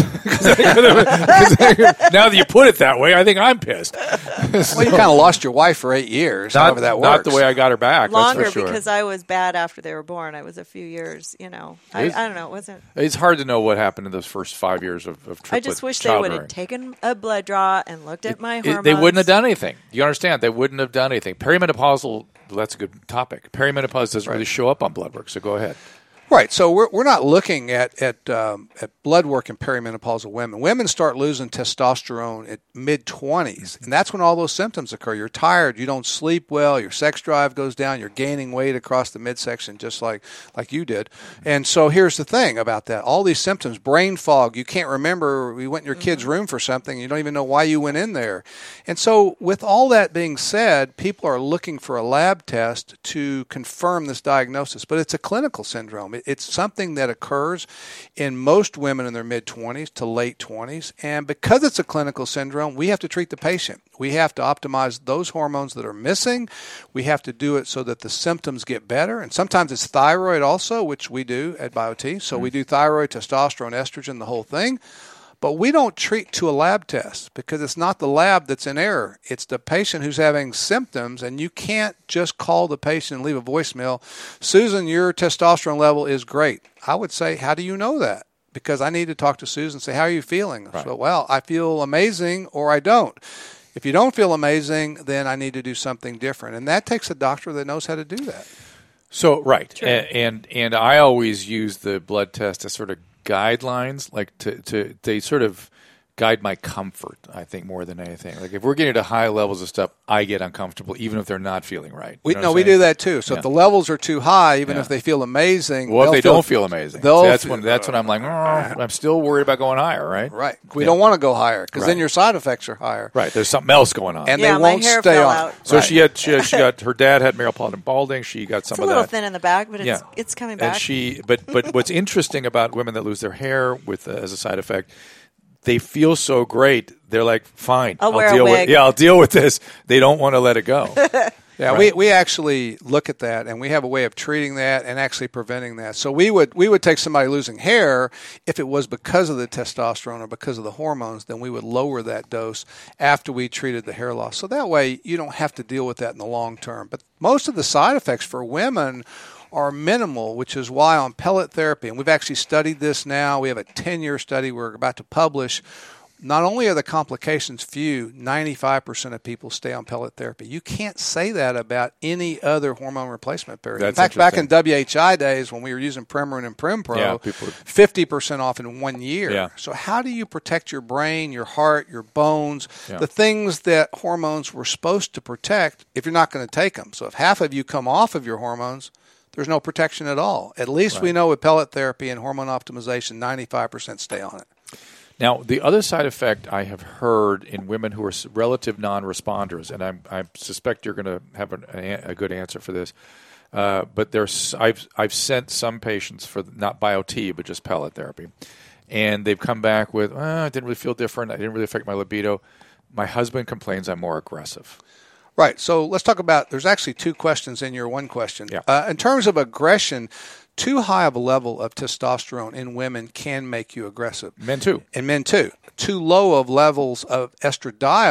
Now that you put it that way, I think I'm pissed. Well, you kind of lost your wife for eight years, Not, however that works. not the way I got her back. Longer that's for sure. because I was bad after they were born. I was a few years, you know. I, Is- I don't know. It wasn't. It's hard to know what happened in those first five years of, of triplet I just wish they child would have rearing. taken a blood draw and looked at my It- hormones. they wouldn't have done anything. You understand? They wouldn't have done anything. Perimenopausal, well, that's a good topic. Perimenopause doesn't really show up on blood work, so go ahead. Right. So we're we're not looking at at um, at blood work in perimenopausal women. Women start losing testosterone at mid twenties, and that's when all those symptoms occur. You're tired, you don't sleep well, your sex drive goes down, you're gaining weight across the midsection, just like like you did. And so here's the thing about that: all these symptoms, brain fog, you can't remember. You went in your kid's room for something, you don't even know why you went in there. And so, with all that being said, people are looking for a lab test to confirm this diagnosis, but it's a clinical syndrome. It's something that occurs in most women in their mid-twenties to late twenties. And because it's a clinical syndrome, we have to treat the patient. We have to optimize those hormones that are missing. We have to do it so that the symptoms get better. And sometimes it's thyroid also, which we do at BioT. So mm-hmm. we do thyroid, testosterone, estrogen, the whole thing. But we don't treat to a lab test because it's not the lab that's in error. It's the patient who's having symptoms, and you can't just call the patient and leave a voicemail. Susan, your testosterone level is great. I would say, how do you know that? Because I need to talk to Susan and say, how are you feeling? Right. So, well, I feel amazing or I don't. If you don't feel amazing, then I need to do something different. And that takes a doctor that knows how to do that. So, right. And, and and I always use the blood test as sort of guidelines, like to, to they sort of guide my comfort, I think, more than anything. Like if we're getting to high levels of stuff, I get uncomfortable, even if they're not feeling right. You We, know no, what we I'm saying? do that too. So Yeah. if the levels are too high, even Yeah. if they feel amazing, Well, if they'll they feel, don't feel amazing, they'll that's feel- when that's when I'm like, oh, I'm still worried about going higher, right? Right. We Yeah. don't want to go higher because then Right. your side effects are higher. Right. There's something else going on. And Yeah, they my won't hair stay fell on. out. so Right. she had she, she got her dad had Maryland balding. She got some It's a of little that. thin in the back, but it's Yeah. it's coming And back. she, but but what's interesting about women that lose their hair with uh, as a side effect, they feel so great. They're like, fine, I'll wear a deal with wig. yeah, I'll deal with this. They don't want to let it go. Yeah, Right. we, we actually look at that, and we have a way of treating that and actually preventing that. So we would we would take somebody losing hair, if it was because of the testosterone or because of the hormones, then we would lower that dose after we treated the hair loss. So that way you don't have to deal with that in the long term. But most of the side effects for women are minimal, which is why on pellet therapy, and we've actually studied this now, we have a ten-year study we're about to publish. Not only are the complications few, ninety-five percent of people stay on pellet therapy. You can't say that about any other hormone replacement period. That's in fact, back in interesting. W H I days when we were using Premarin and Prempro, Yeah, people would- fifty percent off in one year. Yeah. So how do you protect your brain, your heart, your bones, Yeah. the things that hormones were supposed to protect if you're not going to take them? So if half of you come off of your hormones, there's no protection at all. At least Right. we know with pellet therapy and hormone optimization, ninety-five percent stay on it. Now, the other side effect I have heard in women who are s- relative non-responders, and I'm, I suspect you're going to have an, a, a good answer for this, uh, but there's I've I've sent some patients for not BioT but just pellet therapy, and they've come back with, oh, I didn't really feel different. I didn't really affect my libido. My husband complains I'm more aggressive. Right. So let's talk about, there's actually two questions in your one question. Yeah. Uh, in terms of aggression, too high of a level of testosterone in women can make you aggressive. Men too. And men too. Too low of levels of estradiol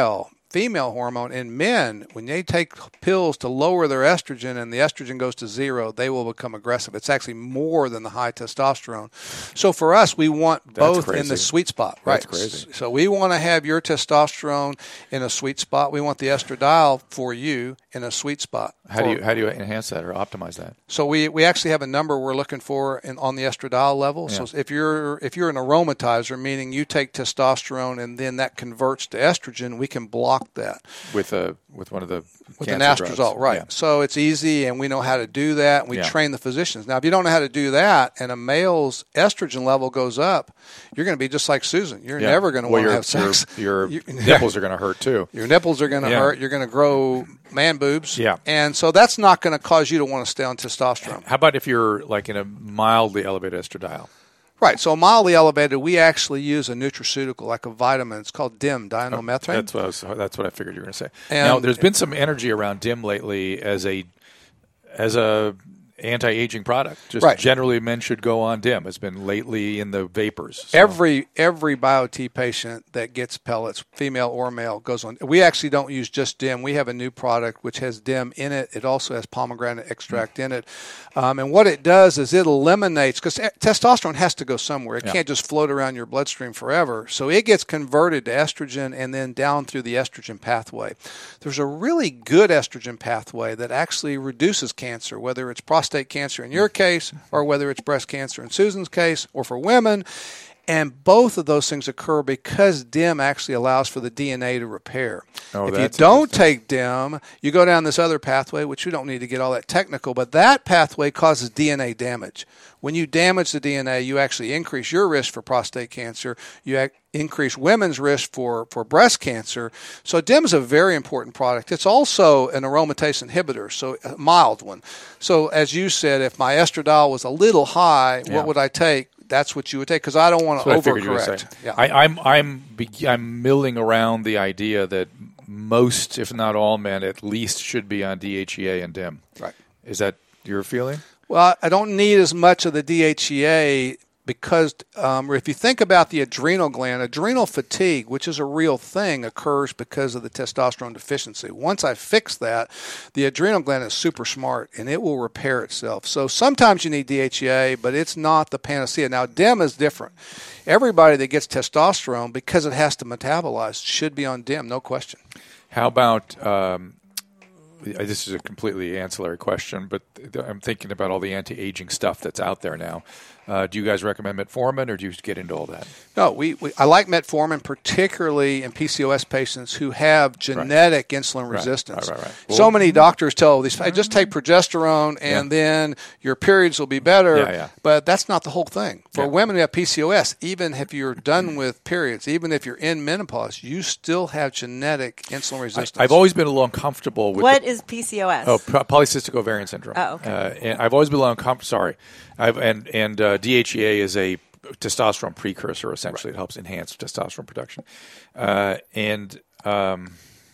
female hormone. In men, when they take pills to lower their estrogen and the estrogen goes to zero, they will become aggressive. It's actually more than the high testosterone. So for us, we want That's both crazy. in the sweet spot. Right. That's crazy. So we want to have your testosterone in a sweet spot. We want the estradiol for you in a sweet spot. How do you how do you enhance that or optimize that? So we, we actually have a number we're looking for in, on the estradiol level. Yeah. So if you're if you're an aromatizer, meaning you take testosterone and then that converts to estrogen, we can block that With a with one of the with an cancer anastrozole, drugs. right? Yeah. So it's easy, and we know how to do that. And we Yeah. train the physicians. Now, if you don't know how to do that, and a male's estrogen level goes up, you're going to be just like Susan. You're Yeah. never going to well, want to your, have sex. Your, You- your nipples are going to hurt too. Your nipples are going to Yeah. hurt. You're going to grow man boobs. Yeah. And so that's not going to cause you to want to stay on testosterone. How about if you're like in a mildly elevated estradiol? Right. So mildly elevated, we actually use a nutraceutical, like a vitamin. It's called D I M, diethylmethane. That's what I was, that's what I figured you were going to say. And- now, there's been some energy around D I M lately as a as a anti-aging product. Just Right. generally, men should go on D I M. It's been lately in the vapors. So- Every every BioT patient that gets pellets, female or male, goes on. We actually don't use just D I M. We have a new product which has D I M in it. It also has pomegranate extract in it. Um, and what it does is it eliminates, because testosterone has to go somewhere. It Yeah. can't just float around your bloodstream forever. So it gets converted to estrogen and then down through the estrogen pathway. There's a really good estrogen pathway that actually reduces cancer, whether it's prostate cancer in your case or whether it's breast cancer in Susan's case, or for women. And both of those things occur because D I M actually allows for the D N A to repair. Oh, if you that's don't interesting. take D I M, you go down this other pathway, which we don't need to get all that technical, but that pathway causes D N A damage. When you damage the D N A, you actually increase your risk for prostate cancer. You ac- increase women's risk for, for breast cancer. So D I M is a very important product. It's also an aromatase inhibitor, so a mild one. So as you said, if my estradiol was a little high, Yeah. what would I take? That's what you would take, because I don't want to That's what I figured you were overcorrect. saying. Yeah. I, I'm I'm be- I'm milling around the idea that most, if not all, men at least should be on D H E A and D I M. Right. Is that your feeling? Well, I don't need as much of the D H E A because um, if you think about the adrenal gland, adrenal fatigue, which is a real thing, occurs because of the testosterone deficiency. Once I fix that, the adrenal gland is super smart and it will repair itself. So sometimes you need D H E A, but it's not the panacea. Now, D I M is different. Everybody that gets testosterone, because it has to metabolize, should be on D I M, no question. How about um, this is a completely ancillary question, but I'm thinking about all the anti-aging stuff that's out there now. Uh, do you guys recommend metformin, or do you get into all that? No, we, we I like metformin, particularly in P C O S patients who have genetic insulin resistance. Right, right, right. So Well- many doctors tell these, hey, just take progesterone and Yeah. then your periods will be better. Yeah, yeah. But that's not the whole thing. For Yeah. women who have P C O S, even if you're done with periods, even if you're in menopause, you still have genetic insulin resistance. I've always been a little uncomfortable with What the, is P C O S? oh, poly- polycystic ovarian syndrome. Oh, okay. Uh, and I've always been a little uncomfortable. Sorry, I've, and and uh, D H E A is a testosterone precursor. Essentially, it helps enhance testosterone production. Uh, and um,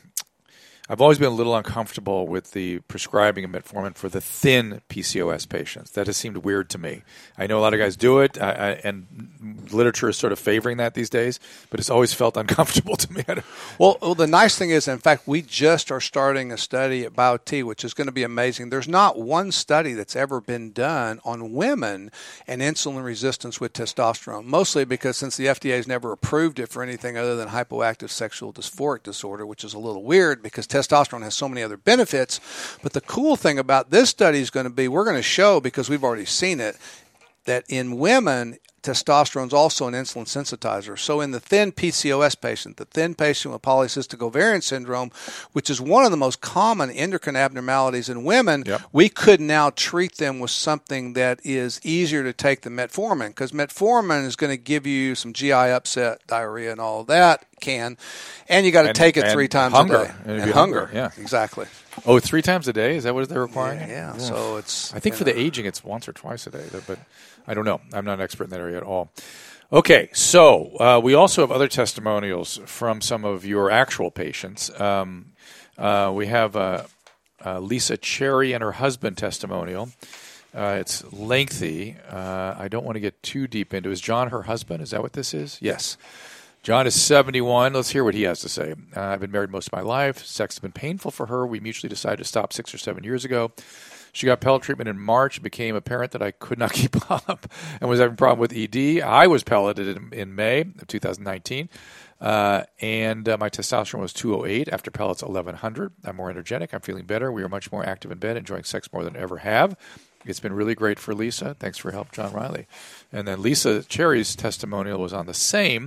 I've always been a little uncomfortable with the prescribing of metformin for the thin P C O S patients. That has seemed weird to me. I know a lot of guys do it, I, I, and literature is sort of favoring that these days, but it's always felt uncomfortable to me. I don't- Well, well, the nice thing is, in fact, we just are starting a study at BioT, which is going to be amazing. There's not one study that's ever been done on women and insulin resistance with testosterone, mostly because since the F D A has never approved it for anything other than hypoactive sexual dysphoric disorder, which is a little weird because testosterone has so many other benefits. But the cool thing about this study is going to be, we're going to show, because we've already seen it, that in women, testosterone is also an insulin sensitizer. So in the thin P C O S patient, the thin patient with polycystic ovarian syndrome, which is one of the most common endocrine abnormalities in women, Yep. we could now treat them with something that is easier to take than metformin, because metformin is going to give you some G I upset, diarrhea, and all of that can, and you got to And- take it and three times hunger. a day. And And, hunger, hunger, yeah. exactly. Oh, three times a day? Is that what they're requiring? Yeah, yeah. So it's. I think you for know. the aging, it's once or twice a day, but I don't know. I'm not an expert in that area at all. Okay, so uh, we also have other testimonials from some of your actual patients. Um, uh, we have uh, uh, Lisa Cherry and her husband testimonial. Uh, it's lengthy. Uh, I don't want to get too deep into it. Is John her husband? Is that what this is? Yes. John is seventy-one. Let's hear what he has to say. Uh, I've been married most of my life. Sex has been painful for her. We mutually decided to stop six or seven years ago. She got pellet treatment in March. It became apparent that I could not keep up and was having a problem with E D. I was pelleted in, in May of two thousand nineteen, uh, and uh, my testosterone was two oh eight. After pellets, eleven hundred. I'm more energetic. I'm feeling better. We are much more active in bed, enjoying sex more than I ever have. It's been really great for Lisa. Thanks for your help, John Riley. And then Lisa Cherry's testimonial was on the same.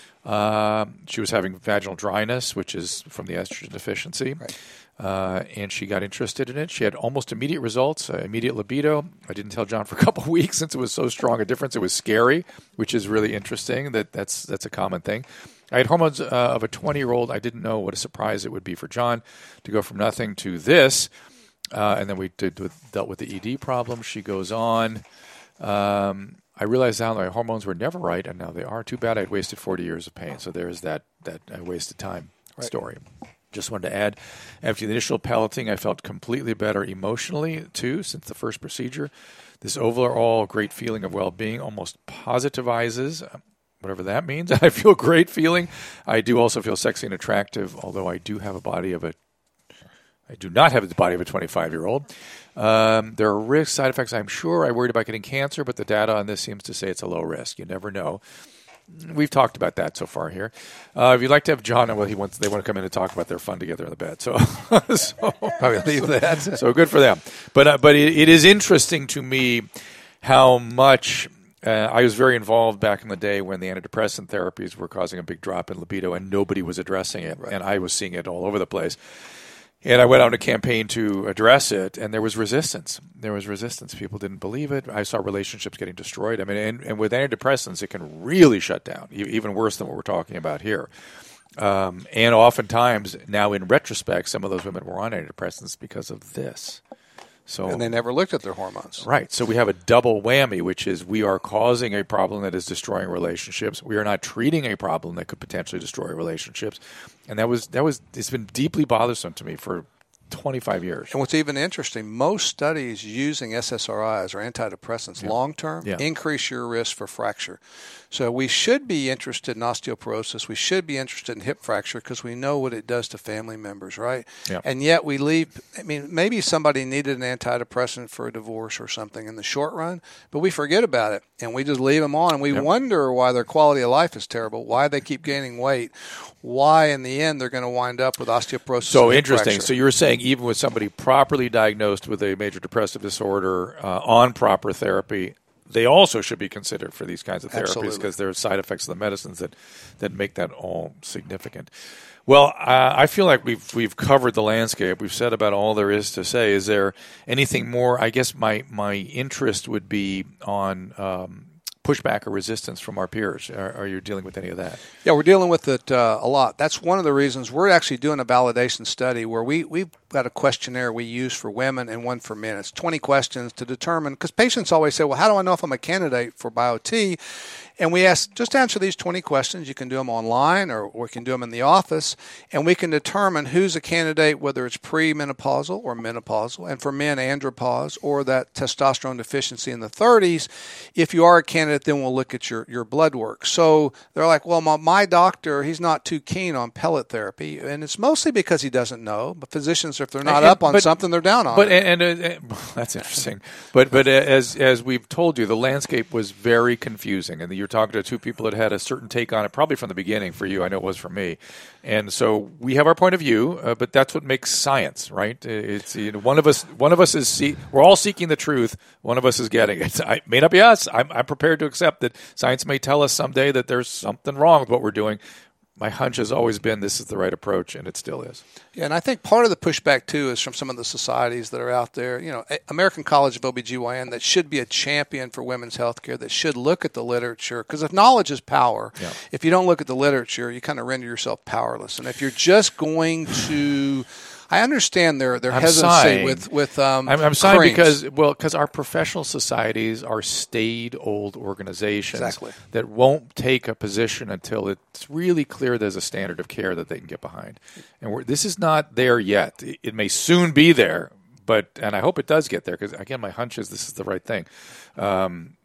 Uh, she was having vaginal dryness, which is from the estrogen deficiency. Right. Uh, and she got interested in it. She had almost immediate results, uh, immediate libido. I didn't tell John for a couple of weeks since it was so strong a difference. It was scary, which is really interesting. That that's that's a common thing. I had hormones uh, of a twenty-year-old. I didn't know what a surprise it would be for John to go from nothing to this. Uh, and then we did with, dealt with the E D problem. She goes on. Um, I realized now my hormones were never right, and now they are. Too bad I'd wasted forty years of pain. So there's that that I wasted time right. story. Just wanted to add, after the initial pelleting, I felt completely better emotionally, too, since the first procedure. This overall great feeling of well-being almost positivizes, whatever that means. I feel great feeling. I do also feel sexy and attractive, although I do have a body of a I do not have the body of a twenty-five-year-old. Um, there are risk side effects. I'm sure I worried about getting cancer, but the data on this seems to say it's a low risk. You never know. We've talked about that so far here. Uh, if you'd like to have John, well, he wants they want to come in and talk about their fun together in the bed. So, so probably leave that. So good for them. But uh, but it, it is interesting to me how much uh, I was very involved back in the day when the antidepressant therapies were causing a big drop in libido, and nobody was addressing it, right. And I was seeing it all over the place. And I went on a campaign to address it, and there was resistance. There was resistance. People didn't believe it. I saw relationships getting destroyed. I mean, and, and with antidepressants, it can really shut down, even worse than what we're talking about here. Um, and oftentimes, now in retrospect, some of those women were on antidepressants because of this. So, and they never looked at their hormones. Right. So we have a double whammy, which is we are causing a problem that is destroying relationships. We are not treating a problem that could potentially destroy relationships. And that was that was it's been deeply bothersome to me for twenty-five years. And what's even interesting, most studies using S S R Is or antidepressants yeah. long term yeah. increase your risk for fracture. So we should be interested in osteoporosis. We should be interested in hip fracture because we know what it does to family members, right? Yeah. And yet we leave, I mean, maybe somebody needed an antidepressant for a divorce or something in the short run, but we forget about it and we just leave them on and we yep. wonder why their quality of life is terrible, why they keep gaining weight, why in the end they're going to wind up with osteoporosis. So and hip interesting. fracture. So you were saying even with somebody properly diagnosed with a major depressive disorder uh, on proper therapy, they also should be considered for these kinds of therapies because there are side effects of the medicines that, that make that all significant. Well, uh, I feel like we've we've covered the landscape. We've said about all there is to say. Is there anything more? I guess my, my interest would be on um, pushback or resistance from our peers. Are, are you dealing with any of that? Yeah, we're dealing with it uh, a lot. That's one of the reasons we're actually doing a validation study where we, we've got a questionnaire we use for women and one for men. It's twenty questions to determine, because patients always say, well, how do I know if I'm a candidate for BioTE? And we ask, just answer these twenty questions. You can do them online or we can do them in the office, and we can determine who's a candidate, whether it's premenopausal or menopausal, and for men, andropause or that testosterone deficiency in the thirties. If you are a candidate, then we'll look at your, your blood work. So they're like, well, my, my doctor, he's not too keen on pellet therapy, and it's mostly because he doesn't know. But physicians, if they're not and, up on but, something, they're down on but, it. And, and, and well, that's interesting. But but as as we've told you, the landscape was very confusing, and you're talking to two people that had a certain take on it, probably from the beginning for you. I know it was for me. And so we have our point of view, uh, but that's what makes science, right? It's you know, one of us. One of us is see, we're all seeking the truth. One of us is getting it. It may not be us. I'm, I'm prepared to accept that science may tell us someday that there's something wrong with what we're doing. My hunch has always been this is the right approach, and it still is. Yeah, and I think part of the pushback, too, is from some of the societies that are out there. You know, American College of O B G Y N that should be a champion for women's health care, that should look at the literature. Because if knowledge is power, yeah. if you don't look at the literature, you kind of render yourself powerless. And if you're just going to... I understand their their I'm hesitancy sighing. with with um. I'm, I'm sorry creams. because well, because our professional societies are staid old organizations exactly. that won't take a position until it's really clear there's a standard of care that they can get behind, and we're, this is not there yet. It, it may soon be there, but and I hope it does get there because again, my hunch is this is the right thing. Um,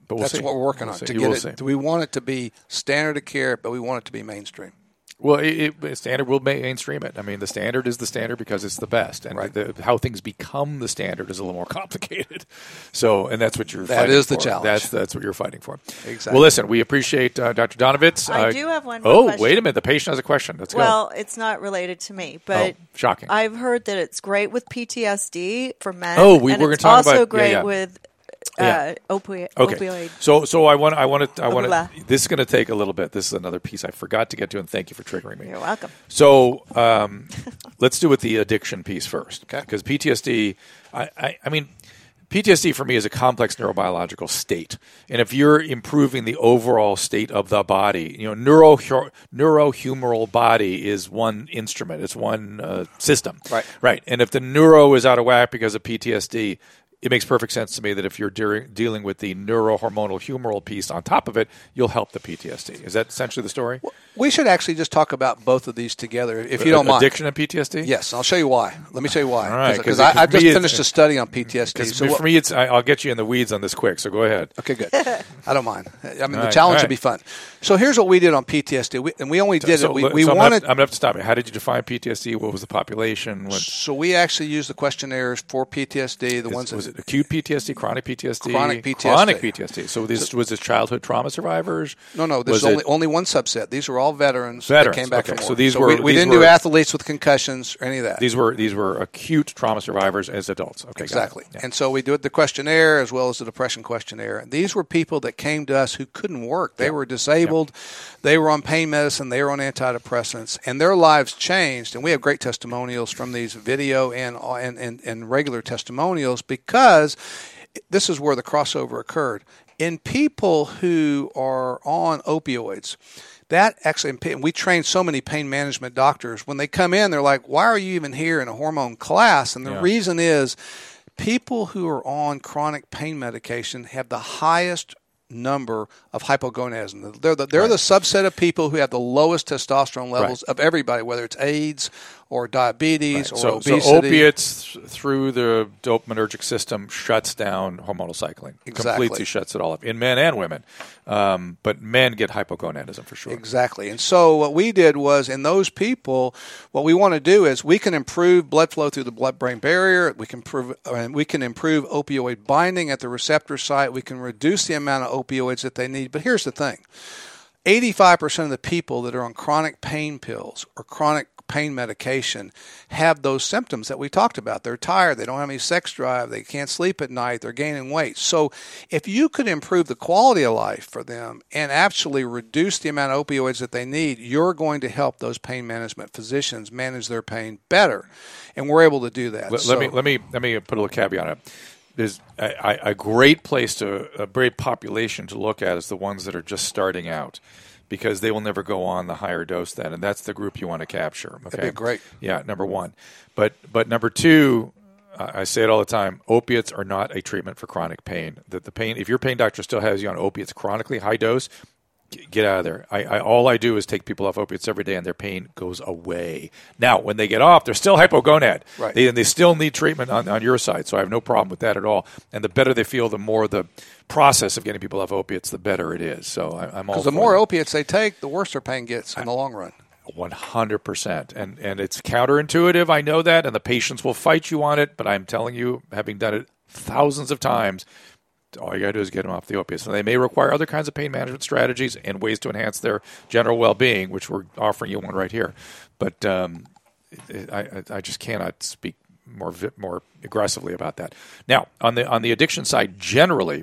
But we'll That's see. what we're working we'll on see. to You get will it. see. We want it to be standard of care, but we want it to be mainstream. Well, it, it, standard will mainstream it. I mean, the standard is the standard because it's the best, and Right. the, how things become the standard is a little more complicated. So, and that's what you're. That fighting is the for. challenge. That's that's what you're fighting for. Exactly. Well, listen, we appreciate uh, Doctor Donovitz. I Uh, do have one more Oh, question. wait a minute. The patient has a question. Let's go. Well, it's not related to me, but Oh, shocking. I've heard that it's great with P T S D for men. Oh, we and were gonna it's talk about- also yeah, great yeah. with uh, Yeah. opi- Okay. opioid. So, so I want, I want to, I want Blah, to. This is going to take a little bit. This is another piece I forgot to get to, and thank you for triggering me. You're welcome. So, um, let's do with the addiction piece first, Okay. because P T S D. I, I, I mean, P T S D for me is a complex neurobiological state, and if you're improving the overall state of the body, you know, neuro neurohumoral body is one instrument. It's one uh, system, Right. Right. And if the neuro is out of whack because of P T S D, it makes perfect sense to me that if you're de- dealing with the neurohormonal humoral piece on top of it, you'll help the P T S D. Is that essentially the story? We should actually just talk about both of these together, if you don't mind. Addiction and P T S D? Yes, I'll show you why. Let me show you why. All right, Because 'cause I, it- I've for just me, it's- finished a study on P T S D. Because So for what- me, it's I, I'll get you in the weeds on this quick. So go ahead. Okay, good. I don't mind. I mean, All the right, challenge all would be right. fun. So here's what we did on P T S D, we, and we only did so it. We, let- we so I'm wanted. Gonna, I'm going to have to stop it. How did you define P T S D? What was the population? What, So we actually used the questionnaires for P T S D. The is- ones was that it acute P T S D, chronic P T S D, Chronic P T S D. chronic P T S D? So this was this childhood trauma survivors? No, no. There's Was it- only only one subset. These were all veterans, Veterans, that came back okay. from So war. these were- we, we these didn't were- do athletes with concussions or any of that. These were these were acute trauma survivors as adults. Okay, got it. Exactly. Yeah. And so we did the questionnaire as well as the depression questionnaire. These were people that came to us who couldn't work. They Yeah. were disabled. They were on pain medicine. They were on antidepressants. And their lives changed. And we have great testimonials from these video and, and, and, and regular testimonials because this is where the crossover occurred. In people who are on opioids, that actually, and we train so many pain management doctors. When they come in, they're like, why are you even here in a hormone class? And the Yeah. reason is people who are on chronic pain medication have the highest number of hypogonadism. They're the, they're Right. the subset of people who have the lowest testosterone levels Right. of everybody, whether it's AIDS or diabetes Right. or So, obesity. so opiates th- through the dopaminergic system shuts down hormonal cycling. Exactly. Completely shuts it all up in men and women. Um, but men get hypogonadism for sure. Exactly. And so what we did was in those people, what we want to do is we can improve blood flow through the blood-brain barrier. We can improve, uh, we can improve opioid binding at the receptor site. We can reduce the amount of opioids that they need. But here's the thing. eighty-five percent of the people that are on chronic pain pills or chronic pain medication have those symptoms that we talked about. They're tired. They don't have any sex drive. They can't sleep at night. They're gaining weight. So if you could improve the quality of life for them and actually reduce the amount of opioids that they need, you're going to help those pain management physicians manage their pain better. And we're able to do that. Let, So- let me let me let me put a little caveat on it. There's a, a a great place to a great population to look at is the ones that are just starting out, because they will never go on the higher dose then, and that's the group you want to capture. Okay, That'd be great. Yeah, number one, but but number two, uh, I say it all the time: opiates are not a treatment for chronic pain. That the pain, if your pain doctor still has you on opiates chronically high dose, get out of there. I, I all I do is take people off opiates every day, and their pain goes away. Now, when they get off, they're still hypogonad. Right. They, and they still need treatment on, on your side. So I have no problem with that at all. And the better they feel, the more the process of getting people off opiates, the better it is. So I, I'm all Because the for more that. opiates they take, the worse their pain gets in the long run. one hundred percent. And and it's counterintuitive. I know that, and the patients will fight you on it. But I'm telling you, having done it thousands of times, all you got to do is get them off the opiates. And they may require other kinds of pain management strategies and ways to enhance their general well-being, which we're offering you one right here. But um, it, I, I just cannot speak more vi- more aggressively about that. Now, on the on the addiction side, generally,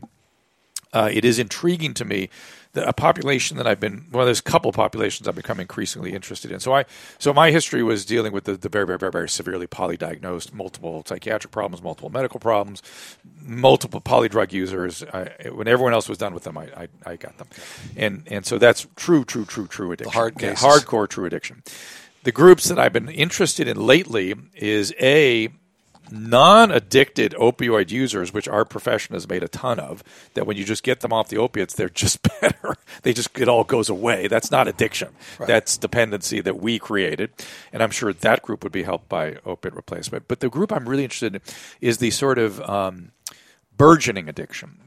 uh, it is intriguing to me that a population that I've been well, there's a couple of populations I've become increasingly interested in. So I so my history was dealing with the, the very, very, very, very severely polydiagnosed, multiple psychiatric problems, multiple medical problems, multiple polydrug users. I, when everyone else was done with them, I, I, I got them, and and so that's true, true, true, true addiction. hard Okay, cases. hardcore true addiction. The groups that I've been interested in lately is a non-addicted opioid users, which our profession has made a ton of, that when you just get them off the opiates, they're just better. They just, it all goes away. That's not addiction. Right. That's dependency that we created. And I'm sure that group would be helped by opiate replacement. But the group I'm really interested in is the sort of um, burgeoning addiction.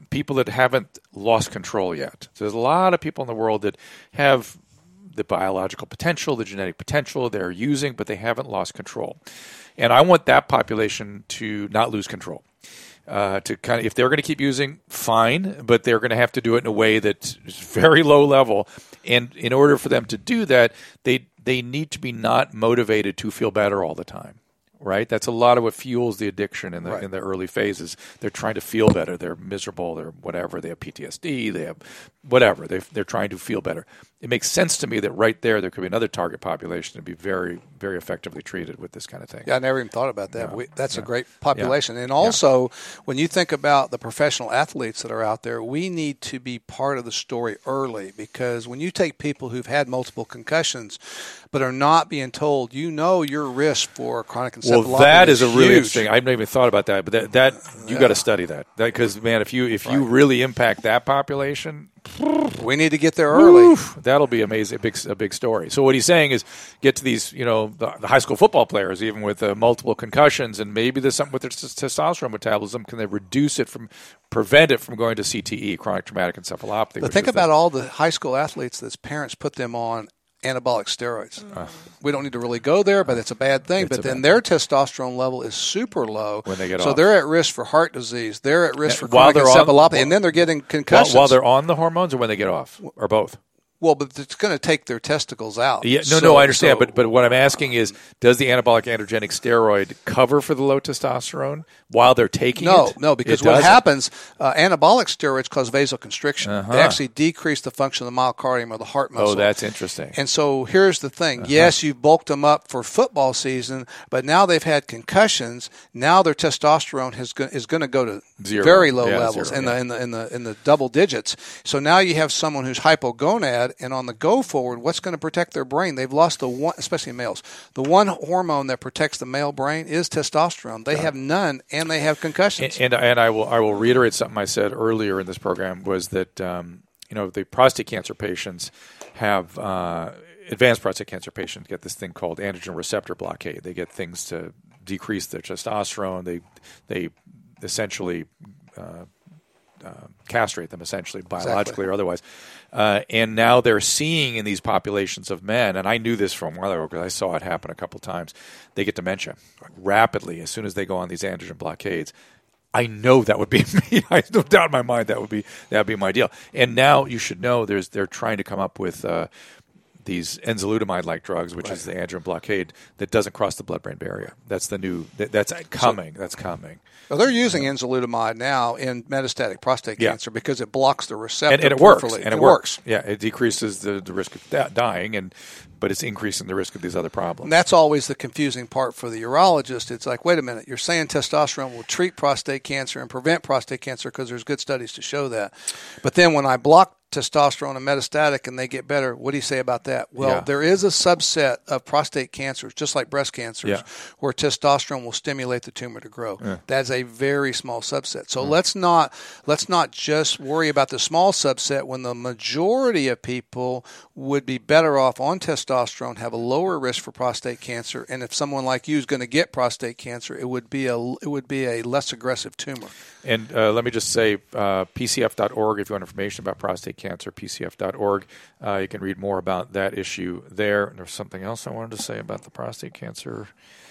people that haven't lost control yet. So there's a lot of people in the world that have the biological potential, the genetic potential they're using, but they haven't lost control. And I want that population to not lose control. Uh, to kind of, if they're going to keep using, fine, but they're going to have to do it in a way that's very low level. And in order for them to do that, they they need to be not motivated to feel better all the time. Right, that's a lot of what fuels the addiction in the right. in the early phases. They're trying to feel better. They're miserable. They're whatever. They have P T S D. They have whatever. They they're trying to feel better. It makes sense to me that right there there could be another target population to be very very effectively treated with this kind of thing. Yeah, I never even thought about that. No, we, that's no. a great population. Yeah. And also, yeah. when you think about the professional athletes that are out there, we need to be part of the story early, because when you take people who've had multiple concussions but are not being told, you know, your risk for chronic encephalopathy. Well, that is, is a really huge. interesting. I've never even thought about that, but that, that you got to study that. Because man, if you if right. you really impact that population, we need to get there early. Oof, that'll be amazing. A big a big story. So what he's saying is, get to these, you know, the, the high school football players, even with uh, multiple concussions, and maybe there's something with their t- testosterone metabolism. Can they reduce it from, prevent it from going to C T E, chronic traumatic encephalopathy? But think about the, all the high school athletes that parents put them on anabolic steroids. Uh, we don't need to really go there, but it's a bad thing. But then their testosterone level is super low. When they get so off. they're at risk for heart disease. They're at risk and for chronic encephalopathy. On, and then they're getting concussions. While, while they're on the hormones or when they get off? Or both? Well, but it's going to take their testicles out. Yeah, no, so, no, I understand. So, but but what I'm asking is, does the anabolic androgenic steroid cover for the low testosterone while they're taking no, it? No, no, because it what doesn't. happens, uh, anabolic steroids cause vasoconstriction. Uh-huh. They actually decrease the function of the myocardium or the heart muscle. Oh, that's interesting. And so here's the thing. Uh-huh. Yes, you've bulked them up for football season, but now they've had concussions. Now their testosterone has go- is going to go to zero. very low yeah, levels zero, in, yeah. the, in, the, in, the, in the double digits. So now you have someone who's hypogonad, and on the go forward, what's going to protect their brain? They've lost the one, especially males. The one hormone that protects the male brain is testosterone. They have none, and they have concussions. And, and and I will I will reiterate something I said earlier in this program, was that um, you know the prostate cancer patients have uh, advanced prostate cancer patients get this thing called androgen receptor blockade. They get things to decrease their testosterone. They they essentially uh, uh, castrate them, essentially biologically exactly. or otherwise. Uh, and now they're seeing in these populations of men, and I knew this from a while ago because I saw it happen a couple times, they get dementia rapidly as soon as they go on these androgen blockades. I know that would be me. I have no doubt in my mind that would be that would be my deal. And now you should know there's they're trying to come up with uh, these enzalutamide-like drugs, which right. is the androgen blockade that doesn't cross the blood-brain barrier. That's the new. That, that's coming. So, that's coming. Well, they're using enzalutamide now in metastatic prostate yeah. cancer because it blocks the receptor and, and it works. peripherally. And it, it works. works. Yeah, it decreases the, the risk of da- dying, and but it's increasing the risk of these other problems. And that's always the confusing part for the urologist. It's like, wait a minute, you're saying testosterone will treat prostate cancer and prevent prostate cancer because there's good studies to show that. But then when I block testosterone and metastatic and they get better, what do you say about that? Well, yeah. there is a subset of prostate cancers, just like breast cancers, yeah. where testosterone will stimulate the tumor to grow. Yeah. That's a very small subset. So yeah. let's not let's not just worry about the small subset when the majority of people would be better off on testosterone, have a lower risk for prostate cancer, and if someone like you is going to get prostate cancer, it would be a it would be a less aggressive tumor. And uh, let me just say, uh, P C F dot org, if you want information about prostate cancer, P C F dot org. Uh, you can read more about that issue there. And there's something else I wanted to say about the prostate cancer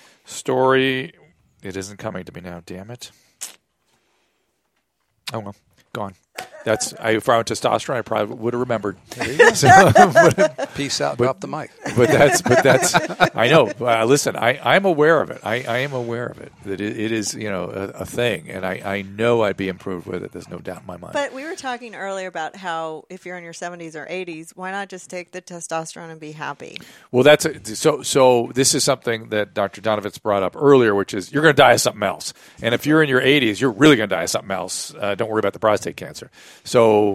story. It isn't coming to me now, damn it. Oh, well, gone. That's I, if I went testosterone, I probably would have remembered. So, but, Peace out. But, drop the mic. But that's but that's I know. Uh, listen, I I'm aware of it. I, I am aware of it. That it, it is you know a, a thing, and I, I know I'd be improved with it. There's no doubt in my mind. But we were talking earlier about how if you're in your seventies or eighties, why not just take the testosterone and be happy? Well, that's a, so. So this is something that Doctor Donovitz brought up earlier, which is you're going to die of something else. And if you're in your eighties, you're really going to die of something else. Uh, don't worry about the prostate cancer. So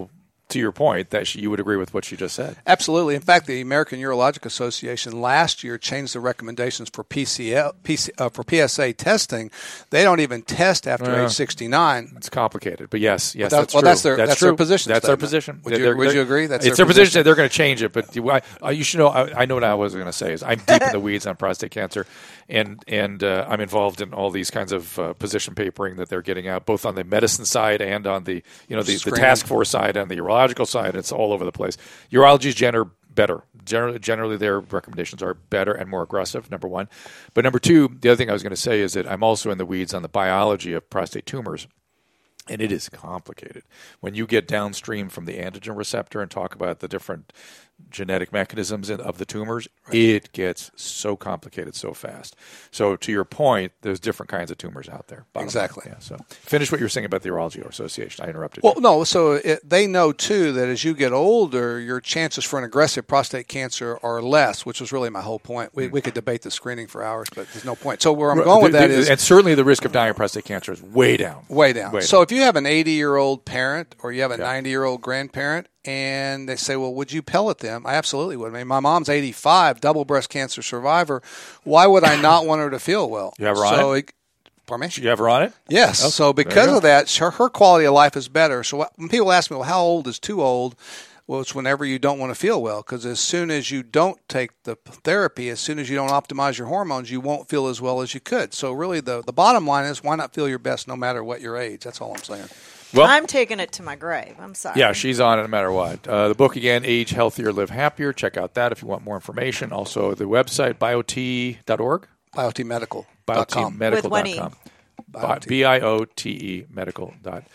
to your point, that she, you would agree with what she just said. Absolutely. In fact, the American Urologic Association last year changed the recommendations for P C L, P C, uh, for P S A testing. They don't even test after Yeah. age sixty-nine. It's complicated, but yes, yes, But that- that's well, true. that's their- that's true. their position That's their statement. position. Would you- They're- would you they're- agree? That's it's their their position. position. They're going to change it, but you, I, I- you should know. I, I know what I was going to say is I'm deep in the weeds on prostate cancer, and and uh, I'm involved in all these kinds of uh, position papering that they're getting out, both on the medicine side and on the you know the, the Screening. task force side and the urological side. It's all over the place. Urology is gender better. Generally, generally, their recommendations are better and more aggressive, number one. But number two, the other thing I was going to say is that I'm also in the weeds on the biology of prostate tumors. And it is complicated. When you get downstream from the androgen receptor and talk about the different genetic mechanisms in, of the tumors, right. It gets so complicated so fast. So to your point, there's different kinds of tumors out there. Exactly. Yeah, so finish what you were saying about the Urology Association. I interrupted well, you. Well, no. So it, they know, too, that as you get older, your chances for an aggressive prostate cancer are less, which was really my whole point. We, we could debate the screening for hours, but there's no point. So where I'm going with that the, is... And certainly the risk of dying of prostate cancer is way down. Way down. Way so down. if you have an eighty-year-old parent or you have a Yeah. ninety-year-old grandparent and they say, well, would you pellet them? I absolutely would. I mean, my mom's eighty-five, double breast cancer survivor. Why would I not want her to feel well? You have her on so it? it? Pardon me? You have her on it? Yes. Oh, so there because you go. of that, her, her quality of life is better. So when people ask me, well, how old is too old? Well, it's whenever you don't want to feel well, because as soon as you don't take the therapy, as soon as you don't optimize your hormones, you won't feel as well as you could. So really the, the bottom line is why not feel your best no matter what your age? That's all I'm saying. Well, I'm taking it to my grave. I'm sorry. yeah, she's on it no matter what. Uh, the book, again, Age Healthier, Live Happier. Check out that if you want more information. Also, the website, biot dot org. biot medical dot com. biot medical With dot com. one E. B I O T E medical dot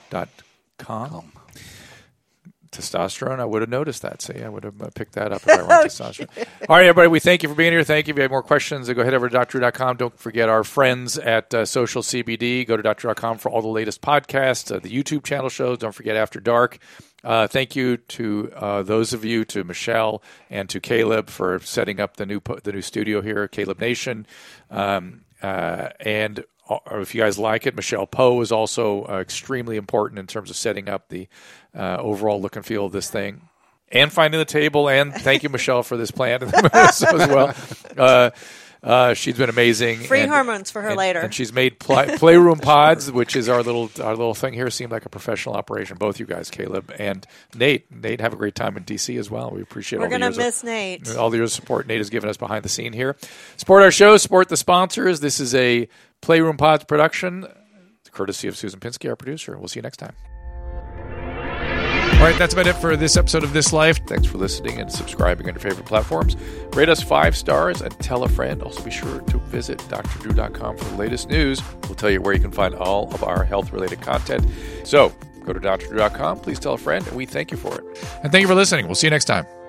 com. Testosterone, I would have noticed that. See, I would have uh, picked that up if I weren't testosterone. All right, everybody, we thank you for being here. Thank you. If you have more questions, go ahead over to doctor drew dot com. Don't forget our friends at uh, Social C B D. Go to doctor drew dot com for all the latest podcasts, uh, the YouTube channel shows. Don't forget After Dark. Uh, thank you to uh, those of you, to Michelle and to Caleb for setting up the new po- the new studio here, Caleb Nation. Um, uh, and or if you guys like it, Michelle Poe is also uh, extremely important in terms of setting up the uh, overall look and feel of this thing. And finding the table, and thank you, Michelle, for this plant as well. Uh, uh, she's been amazing. Free and, hormones for her and, later. And she's made pl- Playroom Pods, which is our little our little thing here. Seemed like a professional operation. Both you guys, Caleb and Nate. Nate, have a great time in D C as well. We appreciate We're all the gonna years miss of, Nate. all the years of support Nate has given us behind the scene here. Support our show. Support the sponsors. This is a Playroom Pods production, courtesy of Susan Pinsky, our producer. We'll see you next time. All right, that's about it for this episode of This Life. Thanks for listening and subscribing on your favorite platforms. Rate us five stars and tell a friend. Also, be sure to visit doctor drew dot com for the latest news. We'll tell you where you can find all of our health-related content. So, go to doctor drew dot com. Please tell a friend, and we thank you for it. And thank you for listening. We'll see you next time.